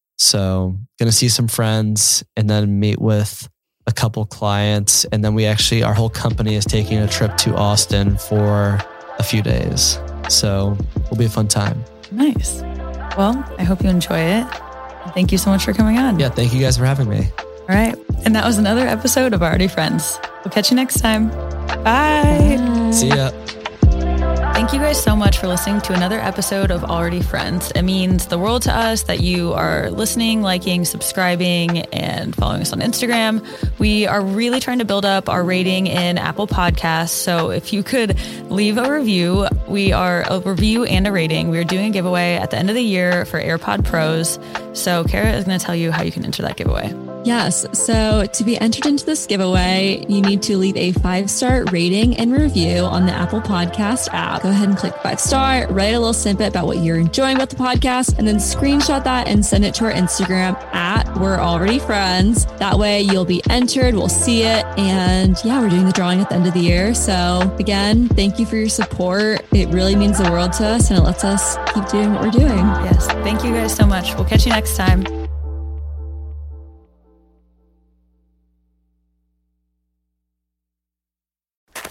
So going to see some friends and then meet with a couple clients. And then our whole company is taking a trip to Austin for a few days. So it'll be a fun time. Nice. Well, I hope you enjoy it. Thank you so much for coming on. Yeah. Thank you guys for having me. All right. And that was another episode of Already Friends. We'll catch you next time. Bye. Bye. See ya. Thank you guys so much for listening to another episode of Already Friends. It means the world to us that you are listening, liking, subscribing, and following us on Instagram. We are really trying to build up our rating in Apple Podcasts. So if you could leave a review, we are a review and a rating. We are doing a giveaway at the end of the year for AirPod Pros. So Kara is going to tell you how you can enter that giveaway. Yes. So to be entered into this giveaway, you need to leave a 5-star rating and review on the Apple Podcast app. Go ahead and click 5-star, write a little snippet about what you're enjoying about the podcast, and then screenshot that and send it to our Instagram at We're Already Friends. That way you'll be entered. We'll see it. And yeah, we're doing the drawing at the end of the year. So again, thank you for your support. It really means the world to us and it lets us keep doing what we're doing. Yes. Thank you guys so much. We'll catch you next time.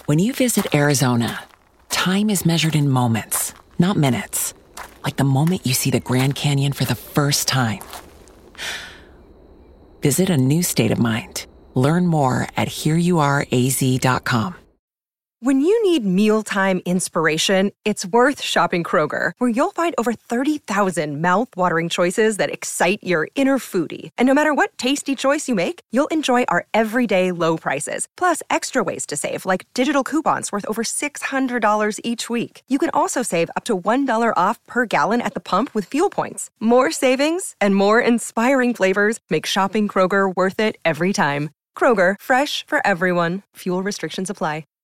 When you visit Arizona, time is measured in moments, not minutes. Like the moment you see the Grand Canyon for the first time. Visit a new state of mind. Learn more at hereyouareaz.com. When you need mealtime inspiration, it's worth shopping Kroger, where you'll find over 30,000 mouth-watering choices that excite your inner foodie. And no matter what tasty choice you make, you'll enjoy our everyday low prices, plus extra ways to save, like digital coupons worth over $600 each week. You can also save up to $1 off per gallon at the pump with fuel points. More savings and more inspiring flavors make shopping Kroger worth it every time. Kroger, fresh for everyone. Fuel restrictions apply.